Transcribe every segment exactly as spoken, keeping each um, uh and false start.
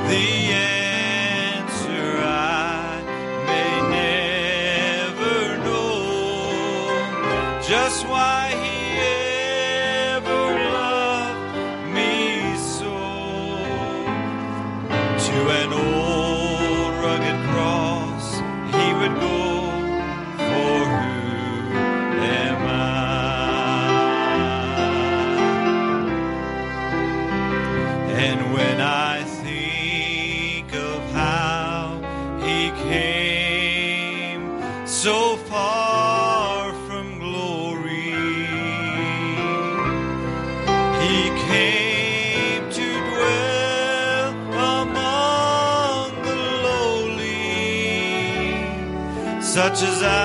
The answer I may never know, just why he ever loved me so. To an old rugged cross he would go, for who am I? And when I so far from glory, he came to dwell among the lowly, such as I,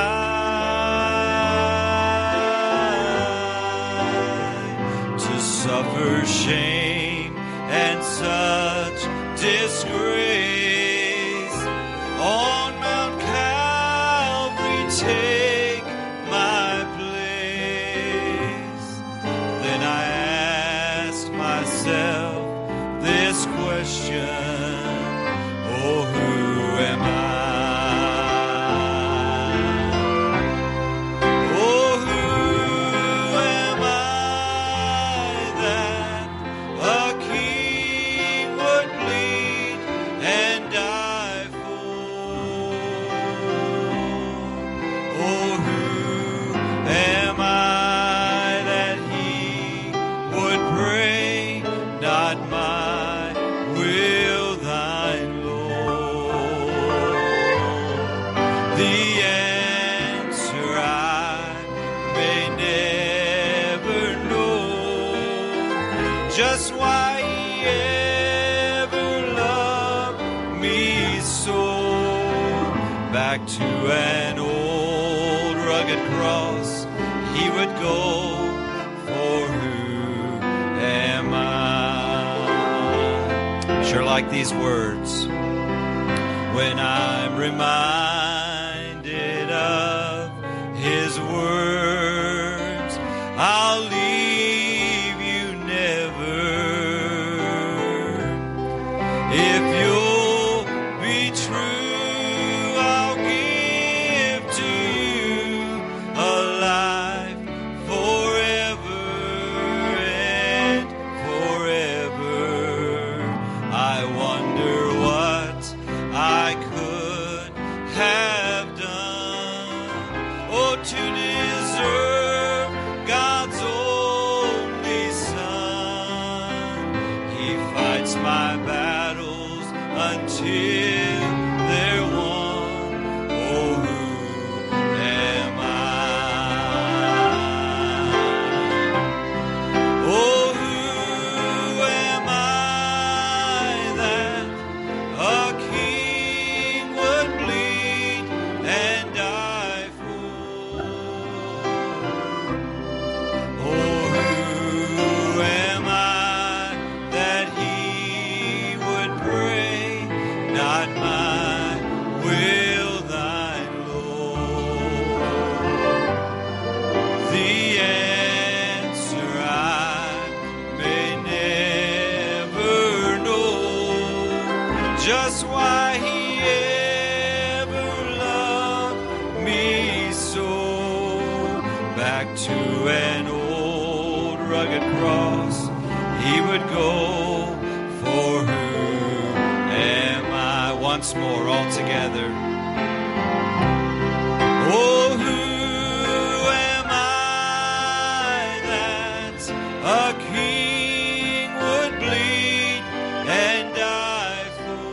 to suffer shame and such disgrace on Mount Calvary. Take my place. Then I asked myself this question, oh, who am I? Oh, who am I that a king would bleed and die for? Oh, who am I that he would pray, not my will, thine, Lord? The answer I may never know, just why he ever loved me so. Back to an old rugged cross he would go, for who am I? Sure like these words. When I'm reminded of his words, I'll leave you never. If you'll be true, I'll give to you a life forever and forever. I wonder what I could have done, oh, to deserve God's only Son. He fights my battles until they're won. Oh, who am I? Oh, who am I that a king would bleed and die for? Oh, who am I that he would pray, not my will, thine, Lord? The answer I may never know, just why he ever loved me so. Back to an old rugged cross he would go, for who am I? Once more, all together. Oh, who am I that a king would bleed and die for?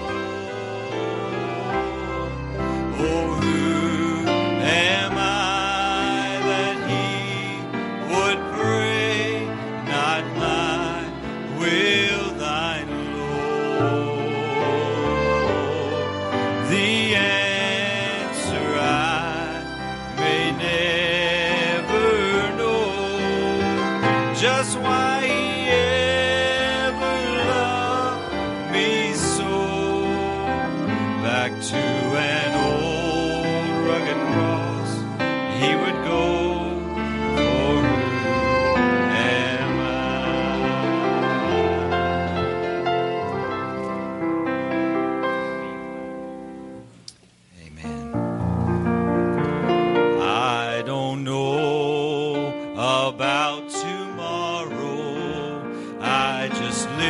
Oh, who am I that he would pray, not my will, thine, Lord? The answer I may never know, just why he ever loved me so. Back to an old rugged cross he would go, for who am I?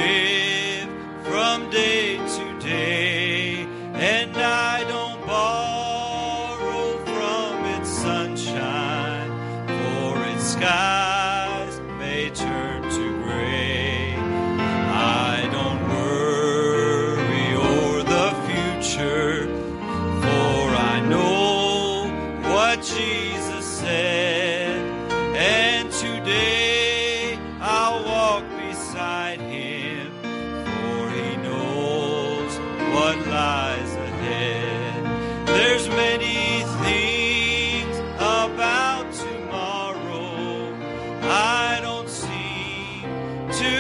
live from day to day, and I don't borrow from its sunshine, for its skies may turn to gray. I don't worry o'er the future, for I know what Jesus said, and today I'll walk beside him, for he knows what lies ahead. There's many things about tomorrow I don't seem to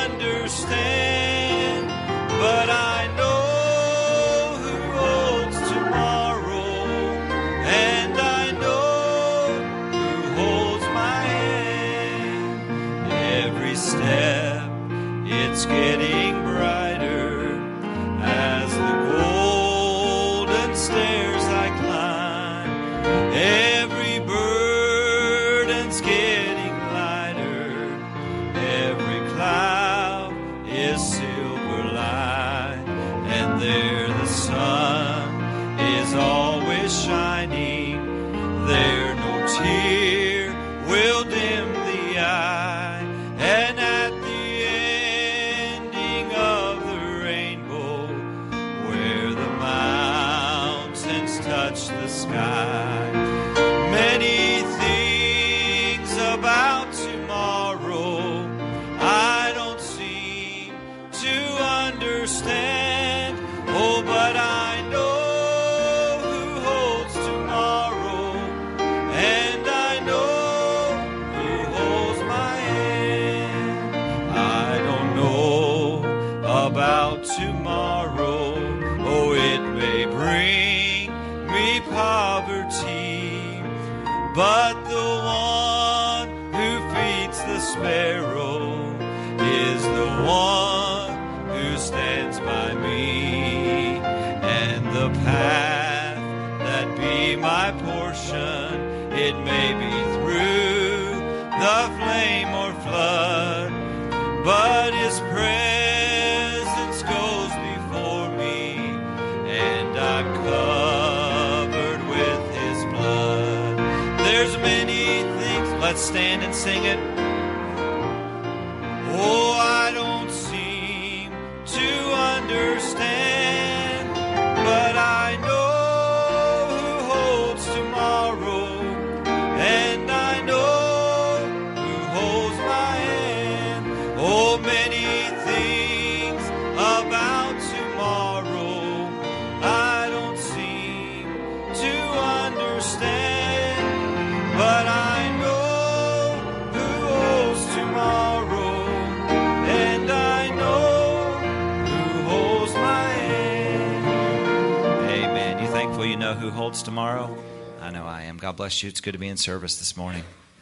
understand, but I know who holds tomorrow, and I know who holds my hand. Every step, it's getting brighter as the golden stairs I climb. Every burden's getting lighter, every cloud is silver light, and there the sun is always shining. There no tear will dim the eye, and at the ending of the rainbow, where the mountains touch the sky, many things about tomorrow I don't seem to understand. Oh, but I know who holds tomorrow, and I know who holds my hand. I don't know about tomorrow. Oh, it may bring me poverty, but the one who feeds the sparrow is the one who stands by me, and the path that be my portion, it may be through the flame or flood, but his presence goes before me, and I'm covered with his blood. There's many things, let's stand and sing it. Oh, I don't seem to understand, but I know who holds tomorrow, and I know who holds my hand. Oh, many things about tomorrow I don't seem to understand, but I know who holds tomorrow, and I know who holds my hand. Amen. You thankful you know who holds tomorrow? I know I am. God bless you. It's good to be in service this morning.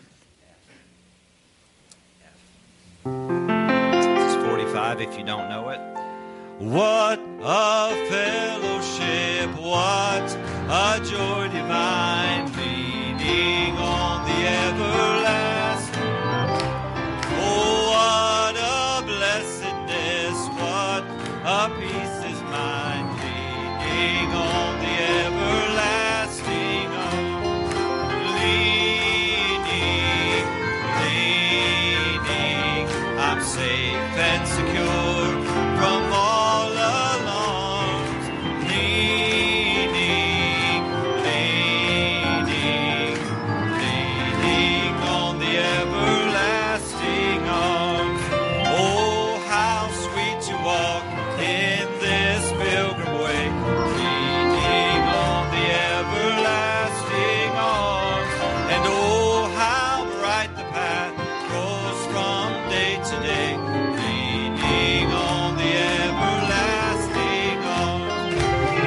This is forty-five if you don't know it. What a fellowship, what a joy divine, leaning on the everlasting. Oh, what a blessedness, what a peace is mine, leaning on the everlasting arm. Leaning, leaning, I'm safe and secure from all alarms. Leaning, leaning, leaning on the everlasting arms. Oh, how sweet to walk in this pilgrim way, leaning on the everlasting arms. And oh, how bright the path grows from day to day, leaning on the everlasting arms.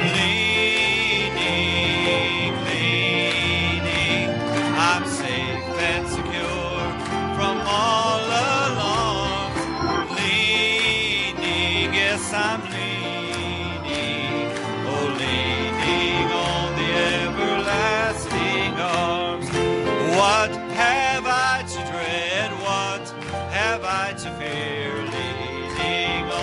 Leaning, leaning, I'm safe and secure from all alarms. Leaning, yes, I'm leaning, oh, leaning on the everlasting arms. What have I to dread? What have I to fear? Leaning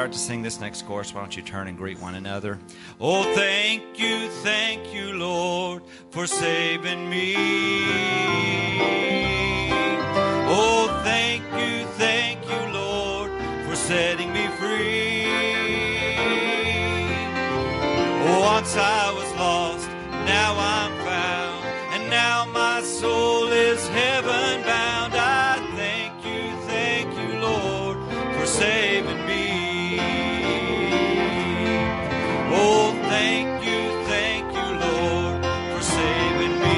start to sing this next chorus, why don't you turn and greet one another? Oh, thank you, thank you, Lord, for saving me. Oh, thank you, thank you, Lord, for setting me free. Oh, once I was lost, now I'm found, and now my soul is heaven bound. I thank you, thank you, Lord, for saving me. Oh, thank you, thank you, Lord, for saving me.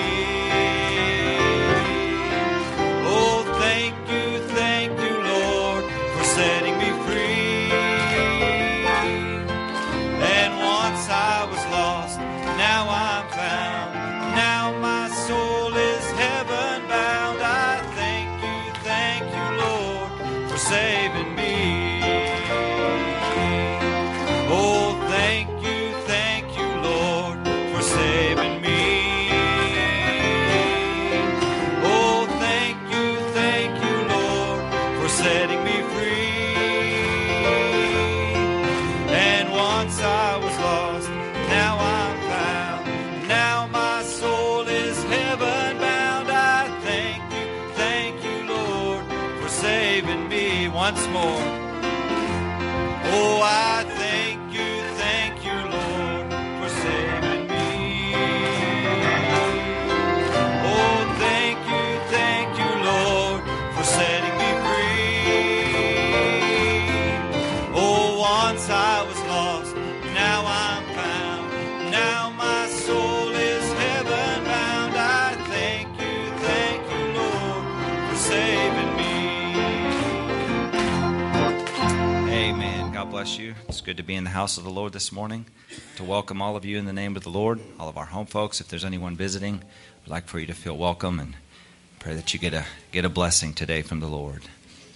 Oh, thank you, thank you, Lord, for setting me free. And once I was lost, now I'm found. Now my soul is heaven bound. I thank you, thank you, Lord, for saving me. Oh, thank you, thank you, Lord, for saving me. Oh, thank you, thank you, Lord, for setting me free. And once I was lost, now I'm found. Now my soul is heaven bound. I thank you, thank you, Lord, for saving me. Once more. Oh, I thank you, thank you, Lord, for saving me. Oh, thank you, thank you, Lord, for setting me free. Oh, once I was lost, now I'm found. Now my soul is heaven bound. I thank you, thank you, Lord, for saving me. Amen. God bless you. It's good to be in the house of the Lord this morning, to welcome all of you in the name of the Lord, all of our home folks. If there's anyone visiting, we'd like for you to feel welcome and pray that you get a get a blessing today from the Lord.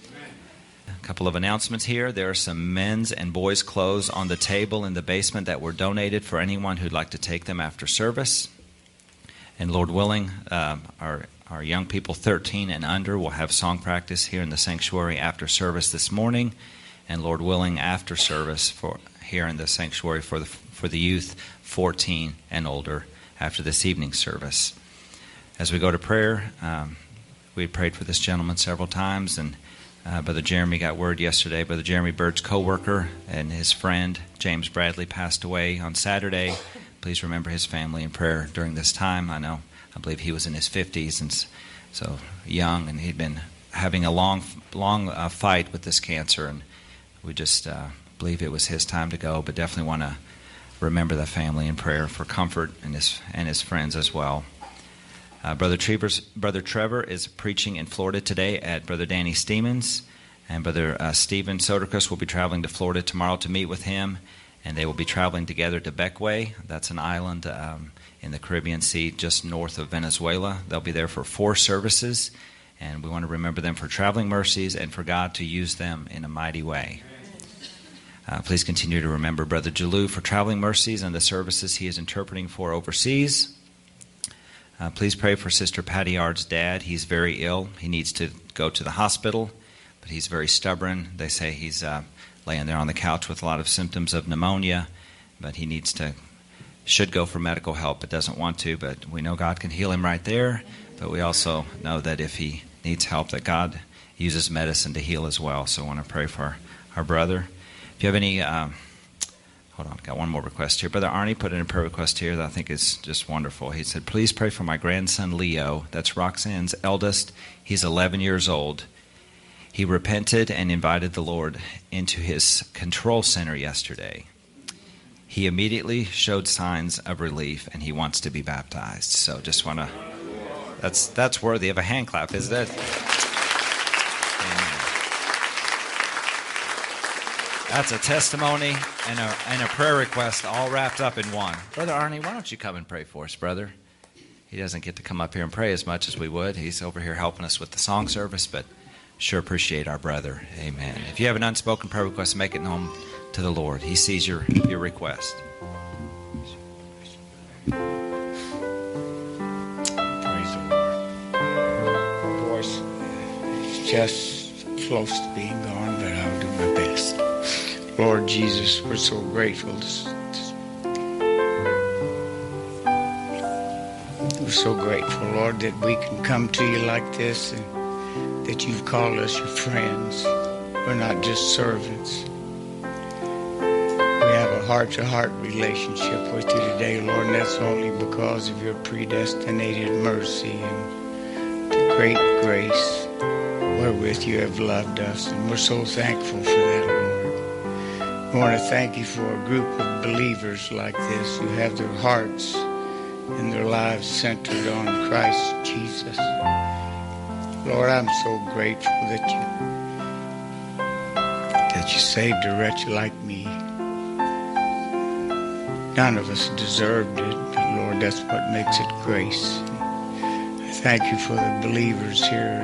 A couple of announcements here. There are some men's and boys' clothes on the table in the basement that were donated for anyone who'd like to take them after service. And Lord willing, um, our our young people thirteen and under will have song practice here in the sanctuary after service this morning. And Lord willing, after service for here in the sanctuary for the for the youth fourteen and older after this evening service. As we go to prayer, um, we prayed for this gentleman several times, and uh, Brother Jeremy got word yesterday. Brother Jeremy Bird's co-worker and his friend James Bradley passed away on Saturday. Please remember his family in prayer during this time. I know, I believe he was in his fifties, and so young, and he'd been having a long, long uh, fight with this cancer, and we just uh, believe it was his time to go, but definitely want to remember the family in prayer for comfort and his and his friends as well. Uh, Brother Trevor's, Brother Trevor is preaching in Florida today at Brother Danny Stevens, and Brother uh, Stephen Soderkus will be traveling to Florida tomorrow to meet with him, and they will be traveling together to Bequia. That's an island um, in the Caribbean Sea just north of Venezuela. They'll be there for four services, and we want to remember them for traveling mercies and for God to use them in a mighty way. Uh, please continue to remember Brother Jalou for traveling mercies and the services he is interpreting for overseas. Uh, please pray for Sister Patty Yard's dad. He's very ill. He needs to go to the hospital, but he's very stubborn. They say he's uh, laying there on the couch with a lot of symptoms of pneumonia, but he needs to, should go for medical help, but doesn't want to. But we know God can heal him right there, but we also know that if he needs help, that God uses medicine to heal as well. So I want to pray for our brother. If you have any, um, hold on, got one more request here. Brother Arnie put in a prayer request here that I think is just wonderful. He said, please pray for my grandson Leo. That's Roxanne's eldest. He's eleven years old. He repented and invited the Lord into his control center yesterday. He immediately showed signs of relief, and he wants to be baptized. So just want to, that's that's worthy of a hand clap, isn't it? That's a testimony and a, and a prayer request all wrapped up in one. Brother Arnie, why don't you come and pray for us, brother? He doesn't get to come up here and pray as much as we would. He's over here helping us with the song service, but sure appreciate our brother. Amen. If you have an unspoken prayer request, make it known to the Lord. He sees your, your request. Praise the Lord. Of course, it's just close to being gone, but I'll do my best. Lord Jesus, we're so grateful. We're so grateful, Lord, that we can come to you like this and that you've called us your friends. We're not just servants. We have a heart-to-heart relationship with you today, Lord, and that's only because of your predestinated mercy and the great grace wherewith you have loved us. And we're so thankful for that, Lord. We want to thank you for a group of believers like this who have their hearts and their lives centered on Christ Jesus. Lord, I'm so grateful that you that you saved a wretch like me. None of us deserved it, but Lord, that's what makes it grace. I thank you for the believers here,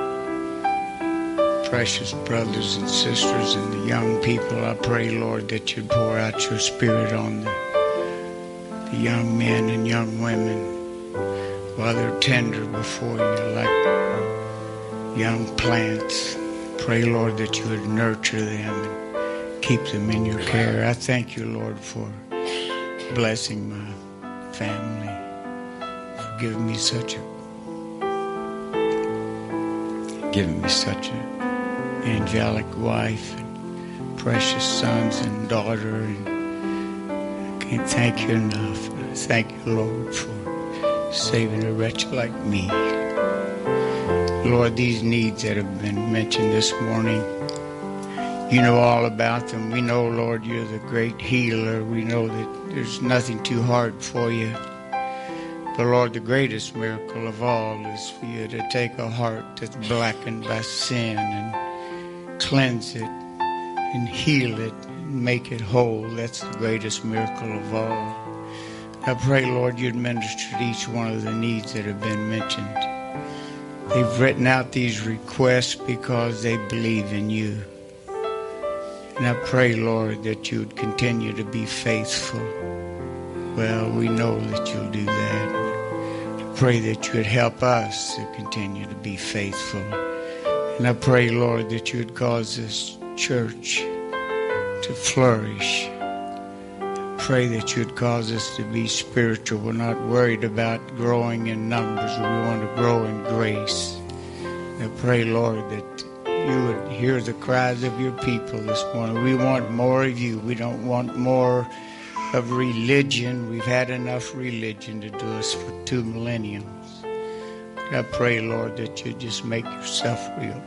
the precious brothers and sisters and the young people. I pray, Lord, that you'd pour out your spirit on the the young men and young women while they're tender before you like young plants. Pray, Lord, that you would nurture them and keep them in your care. I thank you, Lord, for blessing my family, for giving me such a giving me such an angelic wife and precious sons and daughter, and can't thank you enough. Thank you, Lord, for saving a wretch like me. Lord, these needs that have been mentioned this morning, you know all about them. We know, Lord, you're the great healer. We know that there's nothing too hard for you. But, Lord, the greatest miracle of all is for you to take a heart that's blackened by sin and cleanse it and heal it, make it whole. That's the greatest miracle of all. I pray, Lord, you'd minister to each one of the needs that have been mentioned. They've written out these requests because they believe in you. And I pray, Lord, that you'd continue to be faithful. Well, we know that you'll do that. I pray that you'd help us to continue to be faithful. And I pray, Lord, that you'd cause this church to flourish. Pray that you'd cause us to be spiritual. We're not worried about growing in numbers. We want to grow in grace. I pray, Lord, that you would hear the cries of your people this morning. We want more of you. We don't want more of religion. We've had enough religion to do us for two millenniums. But I pray, Lord, that you just make yourself real.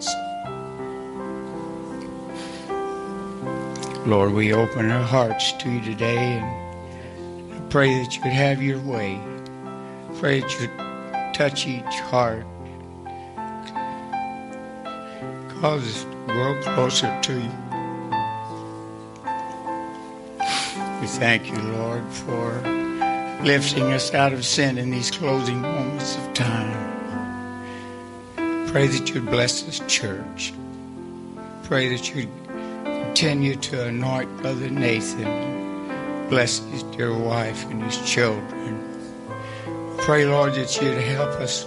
Lord, we open our hearts to you today, and I pray that you would have your way. Pray that you would touch each heart. Cause us to grow closer to you. We thank you, Lord, for lifting us out of sin in these closing moments of time. Pray that you'd bless this church. Pray that you'd continue to anoint Brother Nathan. Bless his dear wife and his children. Pray, Lord, that you'd help us.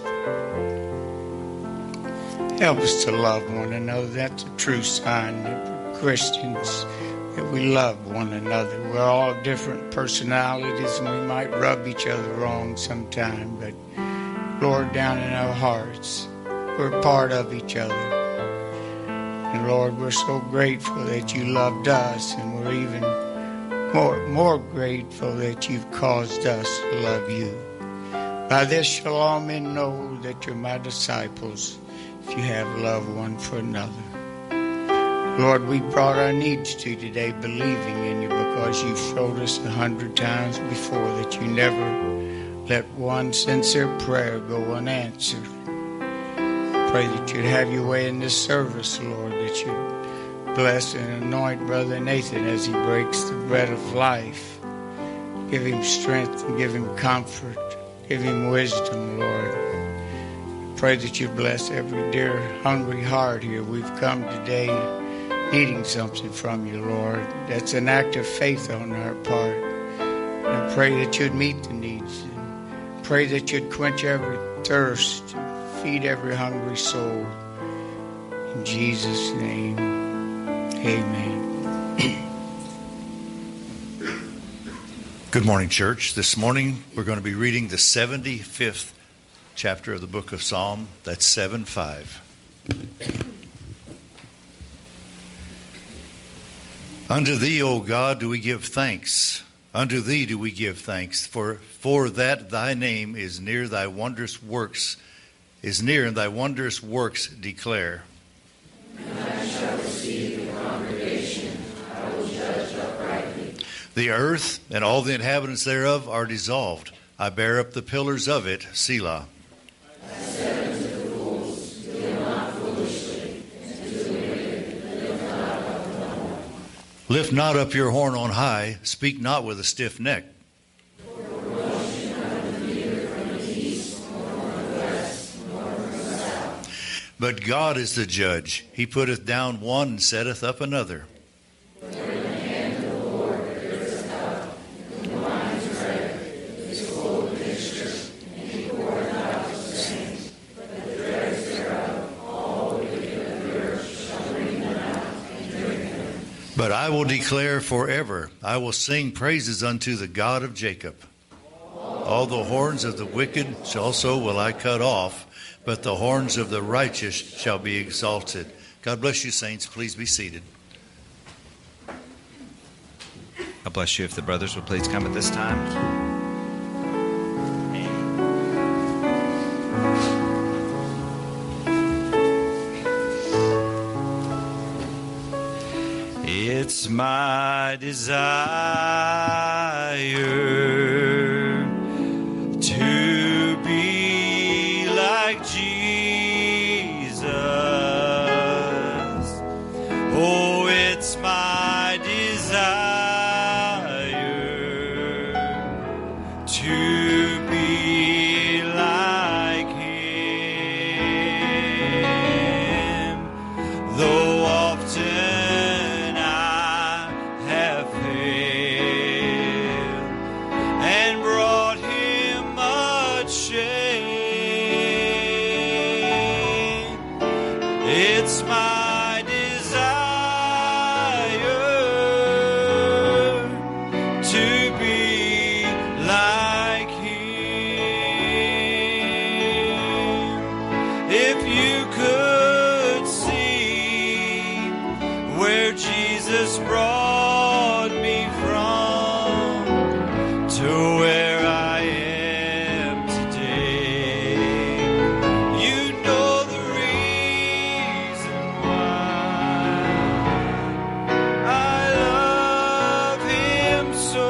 Help us to love one another. That's a true sign that we're Christians, that we love one another. We're all different personalities, and we might rub each other wrong sometime. But, Lord, down in our hearts, we're part of each other. And Lord, we're so grateful that you loved us, and we're even more, more grateful that you've caused us to love you. By this shall all men know that you're my disciples, if you have love one for another. Lord, we brought our needs to you today, believing in you, because you've showed us a hundred times before that you never let one sincere prayer go unanswered. Pray that you'd have your way in this service, Lord, that you'd bless and anoint Brother Nathan as he breaks the bread of life. Give him strength and give him comfort. Give him wisdom, Lord. Pray that you bless every dear, hungry heart here. We've come today needing something from you, Lord. That's an act of faith on our part. And I pray that you'd meet the needs. And pray that you'd quench every thirst. Feed every hungry soul. In Jesus' name, amen. Good morning, church. This morning we're going to be reading the seventy-fifth chapter of the book of Psalm. That's seven five. Unto thee, O God, do we give thanks. Unto thee do we give thanks. For, for that thy name is near thy wondrous works, is near and thy wondrous works declare. And I shall receive the congregation, I will judge uprightly. The earth and all the inhabitants thereof are dissolved. I bear up the pillars of it, Selah. I said unto the fools, deal not foolishly, and to the wicked, lift not up the horn. Lift not up your horn on high, speak not with a stiff neck. For promotion cometh neither from the east, nor from the west, nor from the south. But God is the judge. He putteth down one and setteth up another. But I will declare forever, I will sing praises unto the God of Jacob. All the horns of the wicked also will I cut off, but the horns of the righteous shall be exalted. God bless you, saints. Please be seated. God bless you. If the brothers would please come at this time. It's my desire to be like Jesus. Oh, it's my desire to be like Him. Though often it's my desire to be like Him. If you could see where Jesus brought me from to where I am today, you know the reason why I love Him so.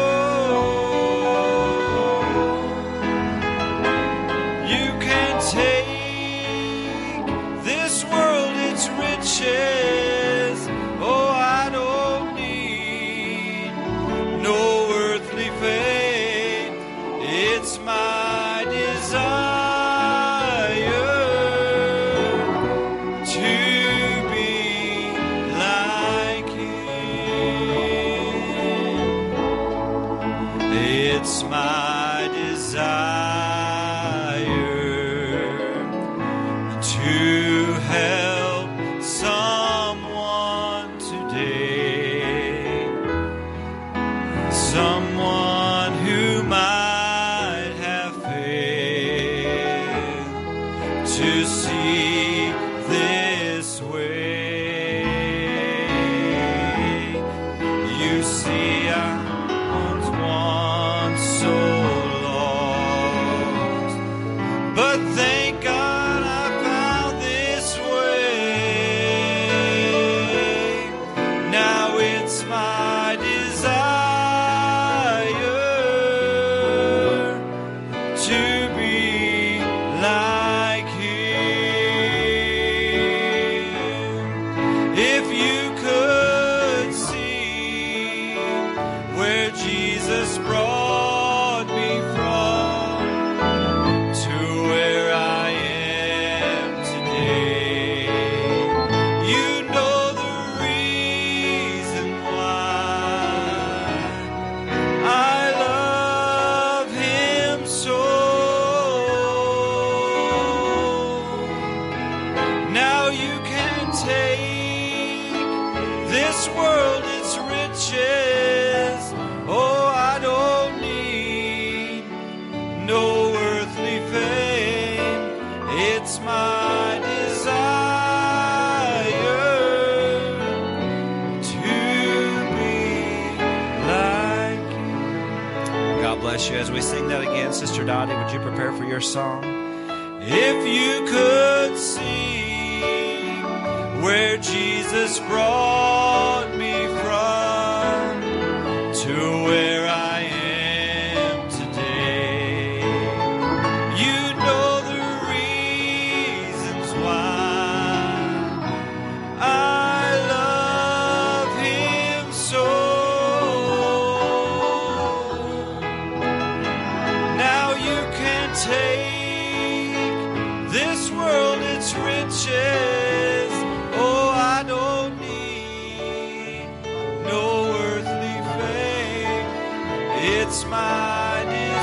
You can take this world, its riches. Oh, I don't need no earthly fame. It's my desire to be like Him. It's my desire to help someone today, someone who might have failed to see this way. You see, I once was so lost, but thank God I found this way. Now it's my desire to be like Him. If you could see where Jesus brought me from to where I am today, you know the reason why I love Him so. Now you can take this world bless you. As we sing that again, Sister Dottie, would you prepare for your song? If you could see where Jesus brought me from to where I am today, you know the reasons why I love Him so. Now you can take this world, its riches. Oh, I don't need no earthly fame. It's my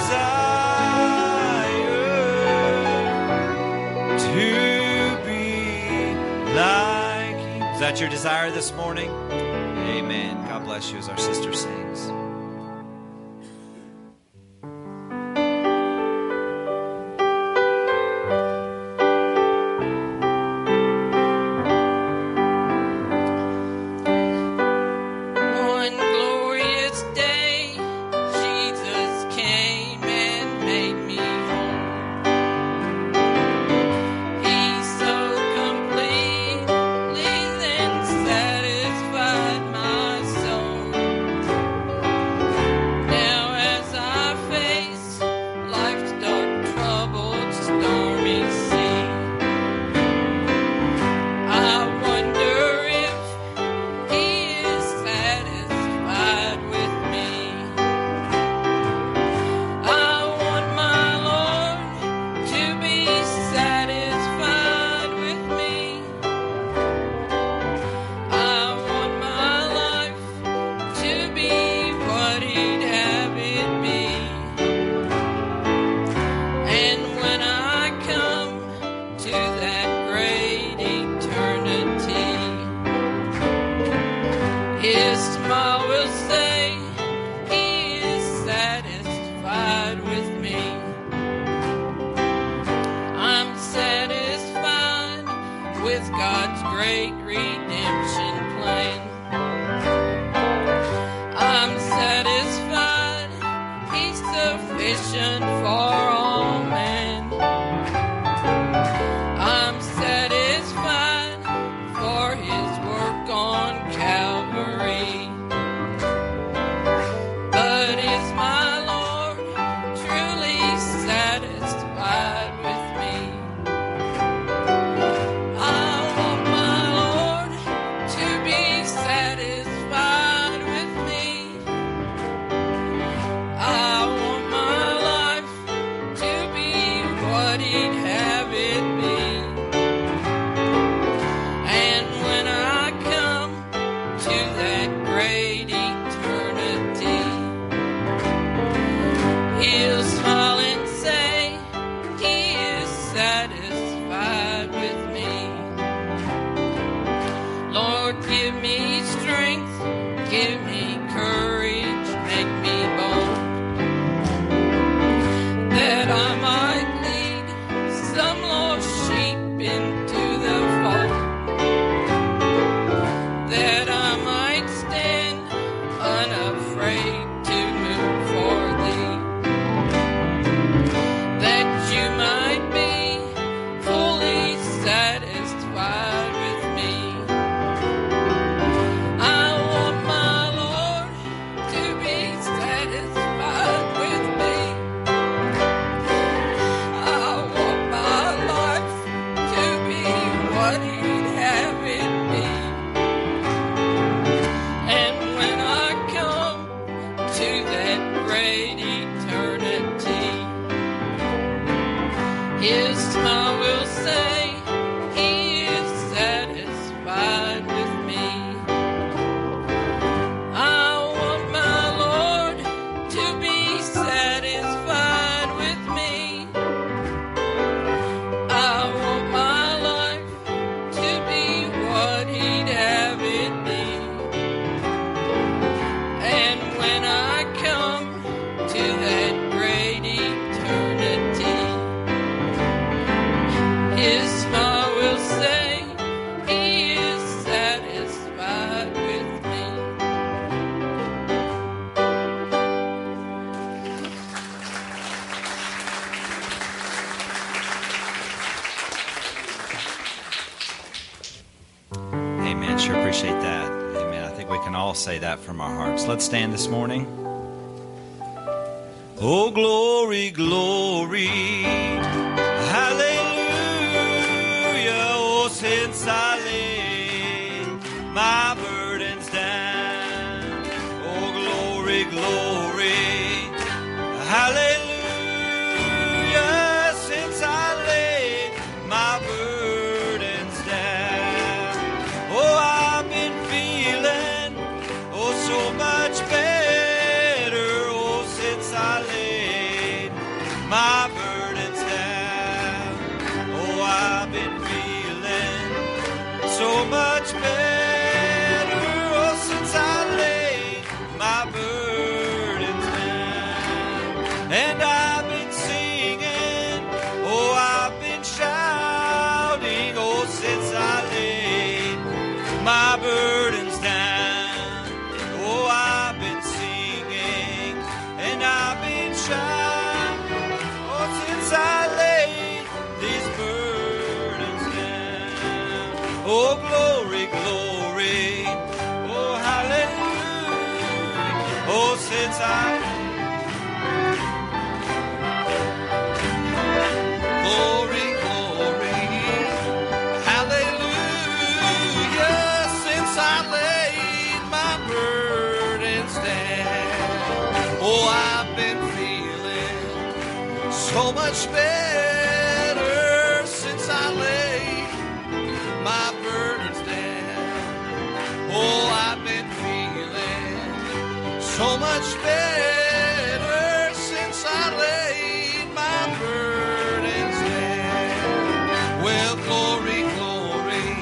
desire to be like Him. Is that your desire this morning? Amen. God bless you as our sister sings. One glorious day, Jesus came and made me whole. He so completely then satisfied my soul. Now as I face life's dark, troubled, stormy sea, I wonder if He is satisfied with me. I want my Lord to be satisfied with me. I want my life to be what He'd have it be. And when I come to that great eternity, His smile will say He is satisfied with me. I'm satisfied with God's great redemption plan. I'm satisfied He's sufficient for all men. I'm satisfied for His work on Calvary. But is my Lord truly satisfied with me? I want my Lord to be satisfied with me. I want my life to be what He'd have it be. And when I come to that great eternity, He'll smile and say He is satisfied with me. Lord, give me strength, give me courage, make me bold, that I might lead some lost sheep into the fold, that I might stand unafraid to move for Thee, that You might be fully satisfied with me. I want my Lord to be satisfied with me. I want my life to be what He'd have it be. And when I come to that great eternity, His smile will say He is satisfied with me. I want my Lord to be satisfied with me. I want my life to be what He'd have it be. And when I come to that great eternity, all say that from our hearts. Let's stand this morning. Oh, glory, glory, hallelujah. Oh, since I laid my burdens down. Oh, glory, glory, hallelujah. Since I laid my burdens down. Oh, I've been feeling, oh, so much better. Oh, since I laid my burdens down. Oh, I've been feeling so much better. Oh, since I laid my burdens down. And I've been singing, oh, I've been shouting, oh, since I laid my burdens down. Oh, I've been singing and I've been shouting, oh, since I laid these burdens down. Oh, glory, glory, oh, hallelujah. Oh, since I glory, glory, hallelujah. Since I laid my burdens down. Oh, I've been feeling so much better since I laid my burdens down. Oh, I've been feeling so much better since I laid my burdens down. Well, glory, glory,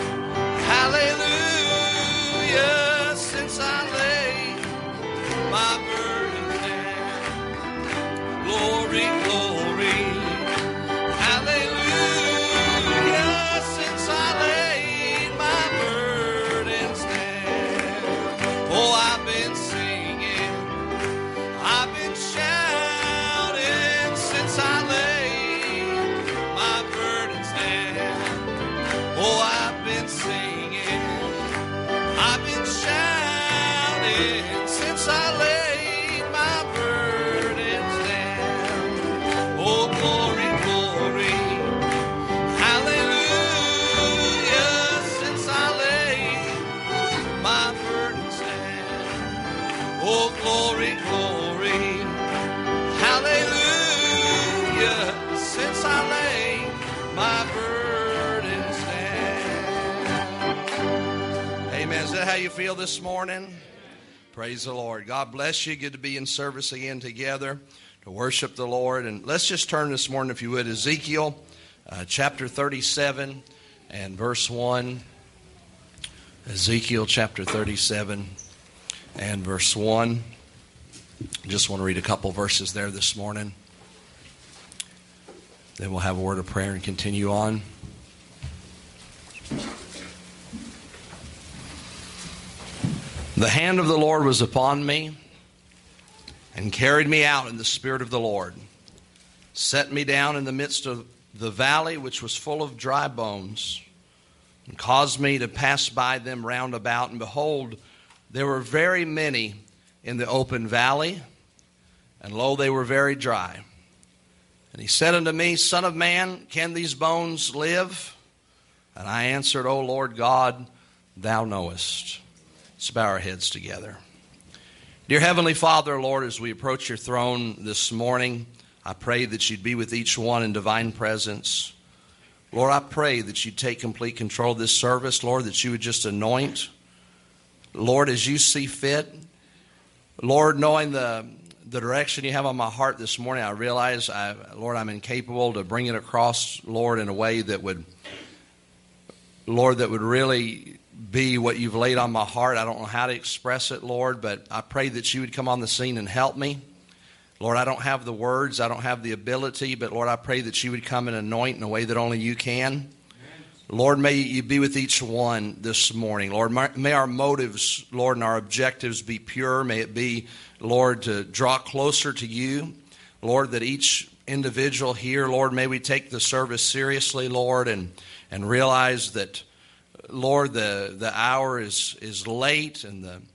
hallelujah. Since I laid my burdens down. Glory, glory, hallelujah. Since I laid my burdens down. Oh, I've been singing, I've been shouting since I laid my burdens down. Oh, I've been singing, I've been shouting since I laid my burdens down. Oh, glory, glory, hallelujah. Since I laid my burdens down. Oh, glory, glory, hallelujah. Since I laid my burdens down. Amen. Is that how you feel this morning? Praise the Lord. God bless you. Good to be in service again together to worship the Lord. And let's just turn this morning, if you would, Ezekiel uh, chapter thirty-seven and verse one. Ezekiel chapter thirty-seven and verse one. Just want to read a couple verses there this morning. Then we'll have a word of prayer and continue on. The hand of the Lord was upon me and carried me out in the spirit of the Lord, set me down in the midst of the valley which was full of dry bones, and caused me to pass by them round about. And behold, there were very many in the open valley, and lo, they were very dry. And he said unto me, Son of man, can these bones live? And I answered, O Lord God, thou knowest. Let's bow our heads together. Dear Heavenly Father, Lord, as we approach your throne this morning, I pray that you'd be with each one in divine presence. Lord, I pray that you'd take complete control of this service. Lord, that you would just anoint. Lord, as you see fit. Lord, knowing the, the direction you have on my heart this morning, I realize, I, Lord, I'm incapable to bring it across, Lord, in a way that would, Lord, that would really be what you've laid on my heart. I don't know how to express it, Lord, but I pray that you would come on the scene and help me. Lord, I don't have the words, I don't have the ability, but Lord, I pray that you would come and anoint in a way that only you can. Amen. Lord, may you be with each one this morning. Lord, may our motives, Lord, and our objectives be pure. May it be, Lord, to draw closer to you. Lord, that each individual here, Lord, may we take the service seriously, Lord, and, and realize that, Lord, the, the hour is, is late and the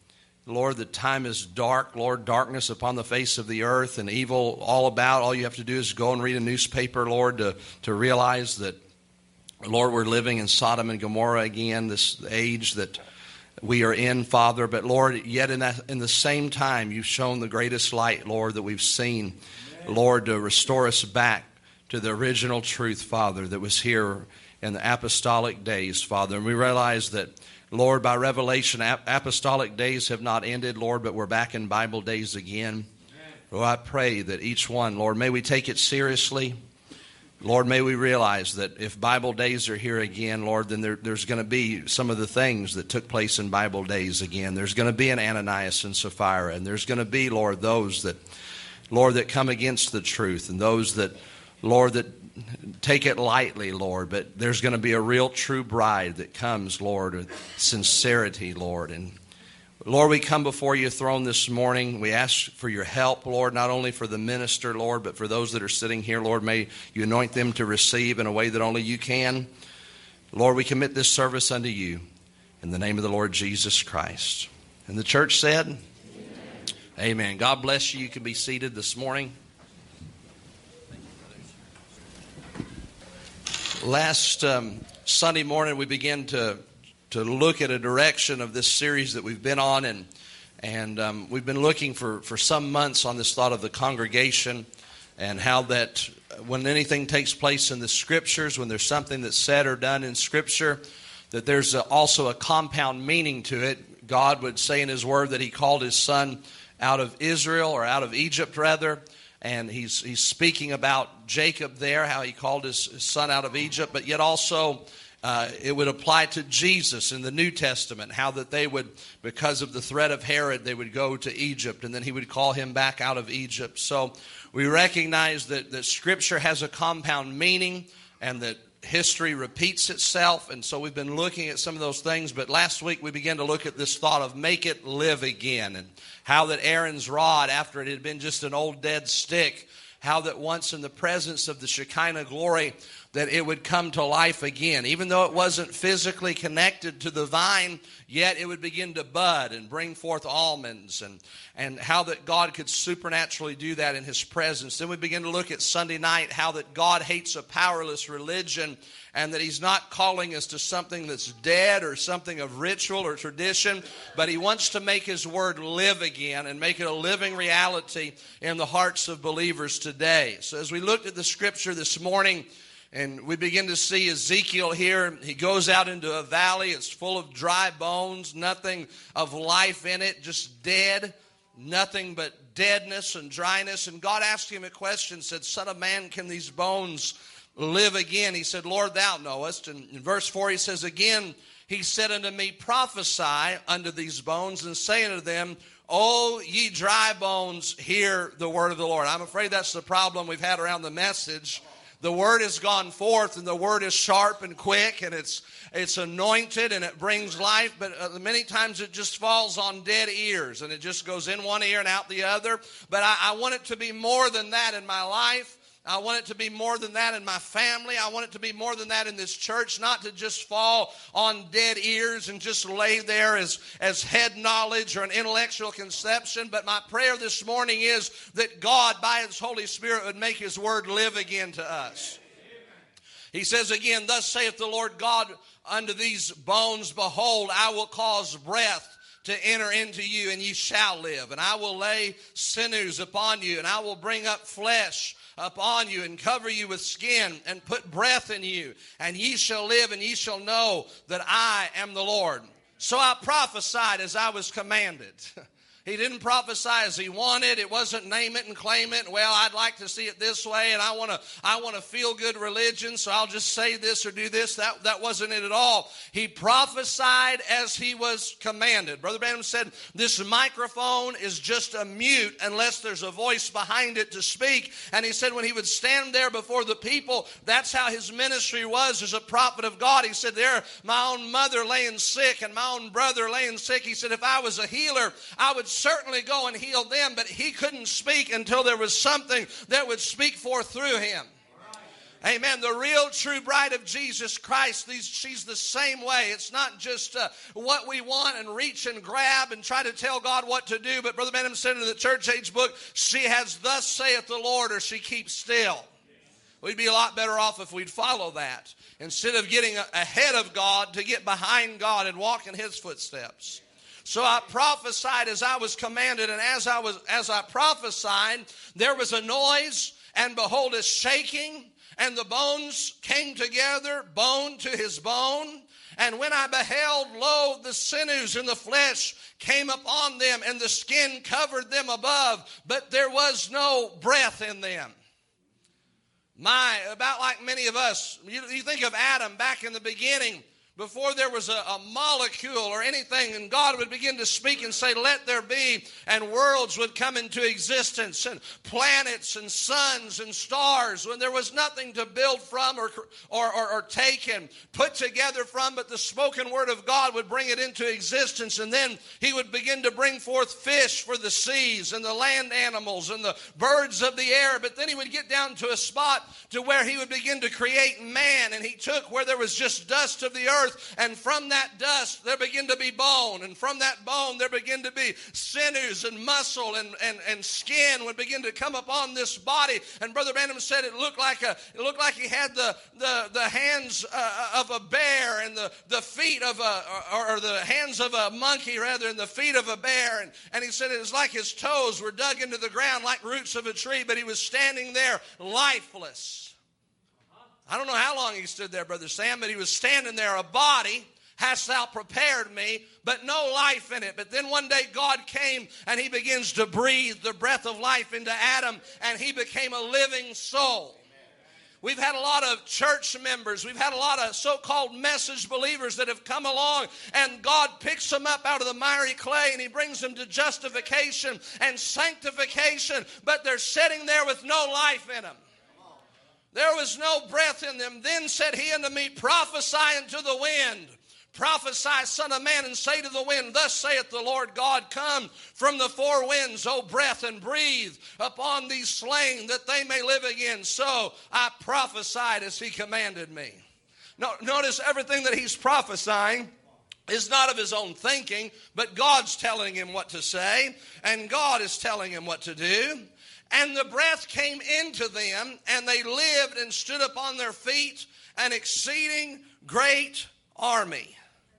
Lord, the time is dark, Lord, darkness upon the face of the earth and evil all about. All you have to do is go and read a newspaper, Lord, to, to realize that, Lord, we're living in Sodom and Gomorrah again, this age that we are in, Father. But, Lord, yet in that, in the same time, you've shown the greatest light, Lord, that we've seen, Lord, to restore us back to the original truth, Father, that was here in the apostolic days, Father. And we realize that, Lord, by revelation, apostolic days have not ended, Lord, but we're back in Bible days again. Lord, I pray that each one, Lord, may we take it seriously. Lord, may we realize that if Bible days are here again, Lord, then there, there's going to be some of the things that took place in Bible days again. There's going to be an Ananias and Sapphira, and there's going to be, Lord, those that, Lord, that come against the truth, and those that, Lord, that take it lightly, Lord, but there's going to be a real true bride that comes, Lord, with sincerity, Lord. And Lord, we come before your throne this morning. We ask for your help, Lord, not only for the minister, Lord, but for those that are sitting here, Lord, may you anoint them to receive in a way that only you can. Lord, we commit this service unto you in the name of the Lord Jesus Christ. And the church said, Amen. Amen. God bless you. You can be seated this morning. Last um, Sunday morning, we began to to look at a direction of this series that we've been on, and and um, we've been looking for, for some months on this thought of the congregation and how that when anything takes place in the Scriptures, when there's something that's said or done in Scripture, that there's a, also a compound meaning to it. God would say in His Word that He called His Son out of Israel, or out of Egypt rather. And he's he's speaking about Jacob there, how he called his, his son out of Egypt. But yet also uh, it would apply to Jesus in the New Testament, how that they would, because of the threat of Herod, they would go to Egypt. And then he would call him back out of Egypt. So we recognize that, that Scripture has a compound meaning and that history repeats itself. And so we've been looking at some of those things. But last week we began to look at this thought of make it live again, and how that Aaron's rod, after it had been just an old dead stick, how that once in the presence of the Shekinah glory, that it would come to life again. Even though it wasn't physically connected to the vine, yet it would begin to bud and bring forth almonds, and, and how that God could supernaturally do that in His presence. Then we begin to look at Sunday night, how that God hates a powerless religion, and that He's not calling us to something that's dead or something of ritual or tradition, but He wants to make His Word live again and make it a living reality in the hearts of believers today. So as we looked at the Scripture this morning, and we begin to see Ezekiel here, he goes out into a valley. It's full of dry bones, nothing of life in it, just dead, nothing but deadness and dryness. And God asked him a question, said, Son of man, can these bones live again? He said, Lord, thou knowest. And in verse four he says, again, he said unto me, prophesy unto these bones, and say unto them, O ye dry bones, hear the word of the Lord. I'm afraid that's the problem we've had around the message. The word has gone forth, and the word is sharp and quick, and it's it's anointed, and it brings life, but uh, many times it just falls on dead ears, and it just goes in one ear and out the other. But I, I want it to be more than that in my life. I want it to be more than that in my family. I want it to be more than that in this church, not to just fall on dead ears and just lay there as, as head knowledge or an intellectual conception. But my prayer this morning is that God, by His Holy Spirit, would make His Word live again to us. He says again, thus saith the Lord God unto these bones, behold, I will cause breath to enter into you, and ye shall live. And I will lay sinews upon you, and I will bring up flesh upon you, and cover you with skin, and put breath in you, and ye shall live, and ye shall know that I am the Lord. So I prophesied as I was commanded. He didn't prophesy as he wanted. It wasn't name it and claim it. Well, I'd like to see it this way, and I want to I want to feel good religion, so I'll just say this or do this. That, that wasn't it at all. He prophesied as he was commanded. Brother Branham said, this microphone is just a mute unless there's a voice behind it to speak. And he said when he would stand there before the people, that's how his ministry was as a prophet of God. He said, there, my own mother laying sick and my own brother laying sick. He said, if I was a healer, I would certainly go and heal them, but he couldn't speak until there was something that would speak forth through him. Amen. The real true bride of Jesus Christ, these, she's the same way. It's not just uh, what we want and reach and grab and try to tell God what to do. But Brother Branham said in the church age book, she has thus saith the Lord, or she keeps still. We'd be a lot better off if we'd follow that. Instead of getting ahead of God, to get behind God and walk in His footsteps. So I prophesied as I was commanded, and as I was as I prophesied, there was a noise, and behold, a shaking. And the bones came together, bone to his bone. And when I beheld, lo, the sinews and the flesh came upon them, and the skin covered them above, but there was no breath in them. My, about like many of us, you, you think of Adam back in the beginning, before there was a, a molecule or anything, and God would begin to speak and say, let there be, and worlds would come into existence, and planets and suns and stars, when there was nothing to build from or, or, or, or take and put together from, but the spoken word of God would bring it into existence. And then He would begin to bring forth fish for the seas and the land animals and the birds of the air. But then He would get down to a spot to where He would begin to create man, and He took where there was just dust of the earth, and from that dust there began to be bone, and from that bone there began to be sinews and muscle, and, and, and skin would begin to come upon this body. And Brother Branham said it looked like a it looked like he had the the, the hands uh, of a bear, and the, the feet of a or, or the hands of a monkey rather, and the feet of a bear. And, and he said it was like his toes were dug into the ground like roots of a tree, but he was standing there lifeless. I don't know how long he stood there, Brother Sam, but he was standing there. A body hast thou prepared me, but no life in it. But then one day God came, and He begins to breathe the breath of life into Adam, and he became a living soul. We've had a lot of church members. We've had a lot of so-called message believers that have come along, and God picks them up out of the miry clay, and He brings them to justification and sanctification, but they're sitting there with no life in them. There was no breath in them. Then said He unto me, prophesy unto the wind. Prophesy, son of man, and say to the wind, thus saith the Lord God, come from the four winds, O breath, and breathe upon these slain, that they may live again. So I prophesied as He commanded me. No, notice everything that he's prophesying is not of his own thinking, but God's telling him what to say, and God is telling him what to do. And the breath came into them, and they lived and stood upon their feet, an exceeding great army.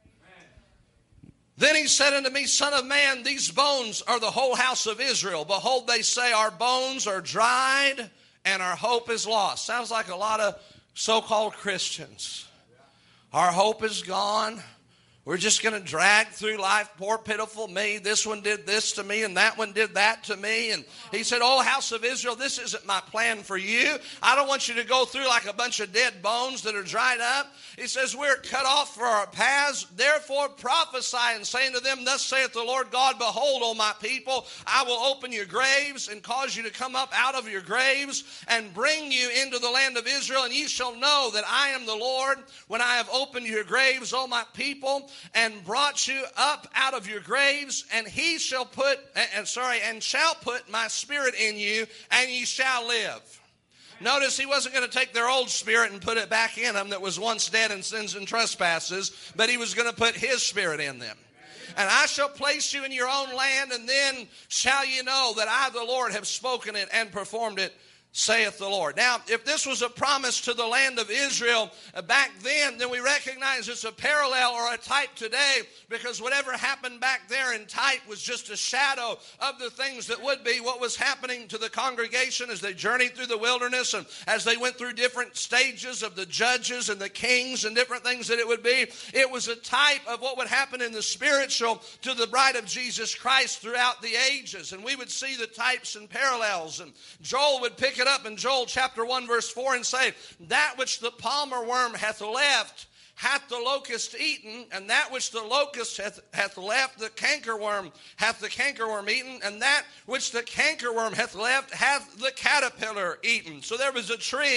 Then He said unto me, son of man, these bones are the whole house of Israel. Behold, they say, our bones are dried, and our hope is lost. Sounds like a lot of so-called Christians. Our hope is gone. We're just going to drag through life. Poor, pitiful me. This one did this to me, and that one did that to me. And He said, oh, house of Israel, this isn't my plan for you. I don't want you to go through like a bunch of dead bones that are dried up. He says, we're cut off for our paths. Therefore prophesy and say unto them, thus saith the Lord God, behold, O my people, I will open your graves and cause you to come up out of your graves and bring you into the land of Israel. And ye shall know that I am the Lord when I have opened your graves, O my people, and brought you up out of your graves, and he shall put, and sorry, and shall put my spirit in you, and ye shall live. Notice He wasn't going to take their old spirit and put it back in them that was once dead in sins and trespasses, but He was going to put His spirit in them. And I shall place you in your own land, and then shall you know that I, the Lord, have spoken it and performed it, saith the Lord. Now, if this was a promise to the land of Israel back then, then we recognize it's a parallel or a type today, because whatever happened back there in type was just a shadow of the things that would be what was happening to the congregation as they journeyed through the wilderness and as they went through different stages of the judges and the kings and different things that it would be. It was a type of what would happen in the spiritual to the bride of Jesus Christ throughout the ages. And we would see the types and parallels. And Joel would pick it up in Joel chapter one verse four and say, that which the palmer worm hath left hath the locust eaten, and that which the locust hath, hath left the cankerworm hath the cankerworm eaten, and that which the cankerworm hath left hath the caterpillar eaten. So there was a tree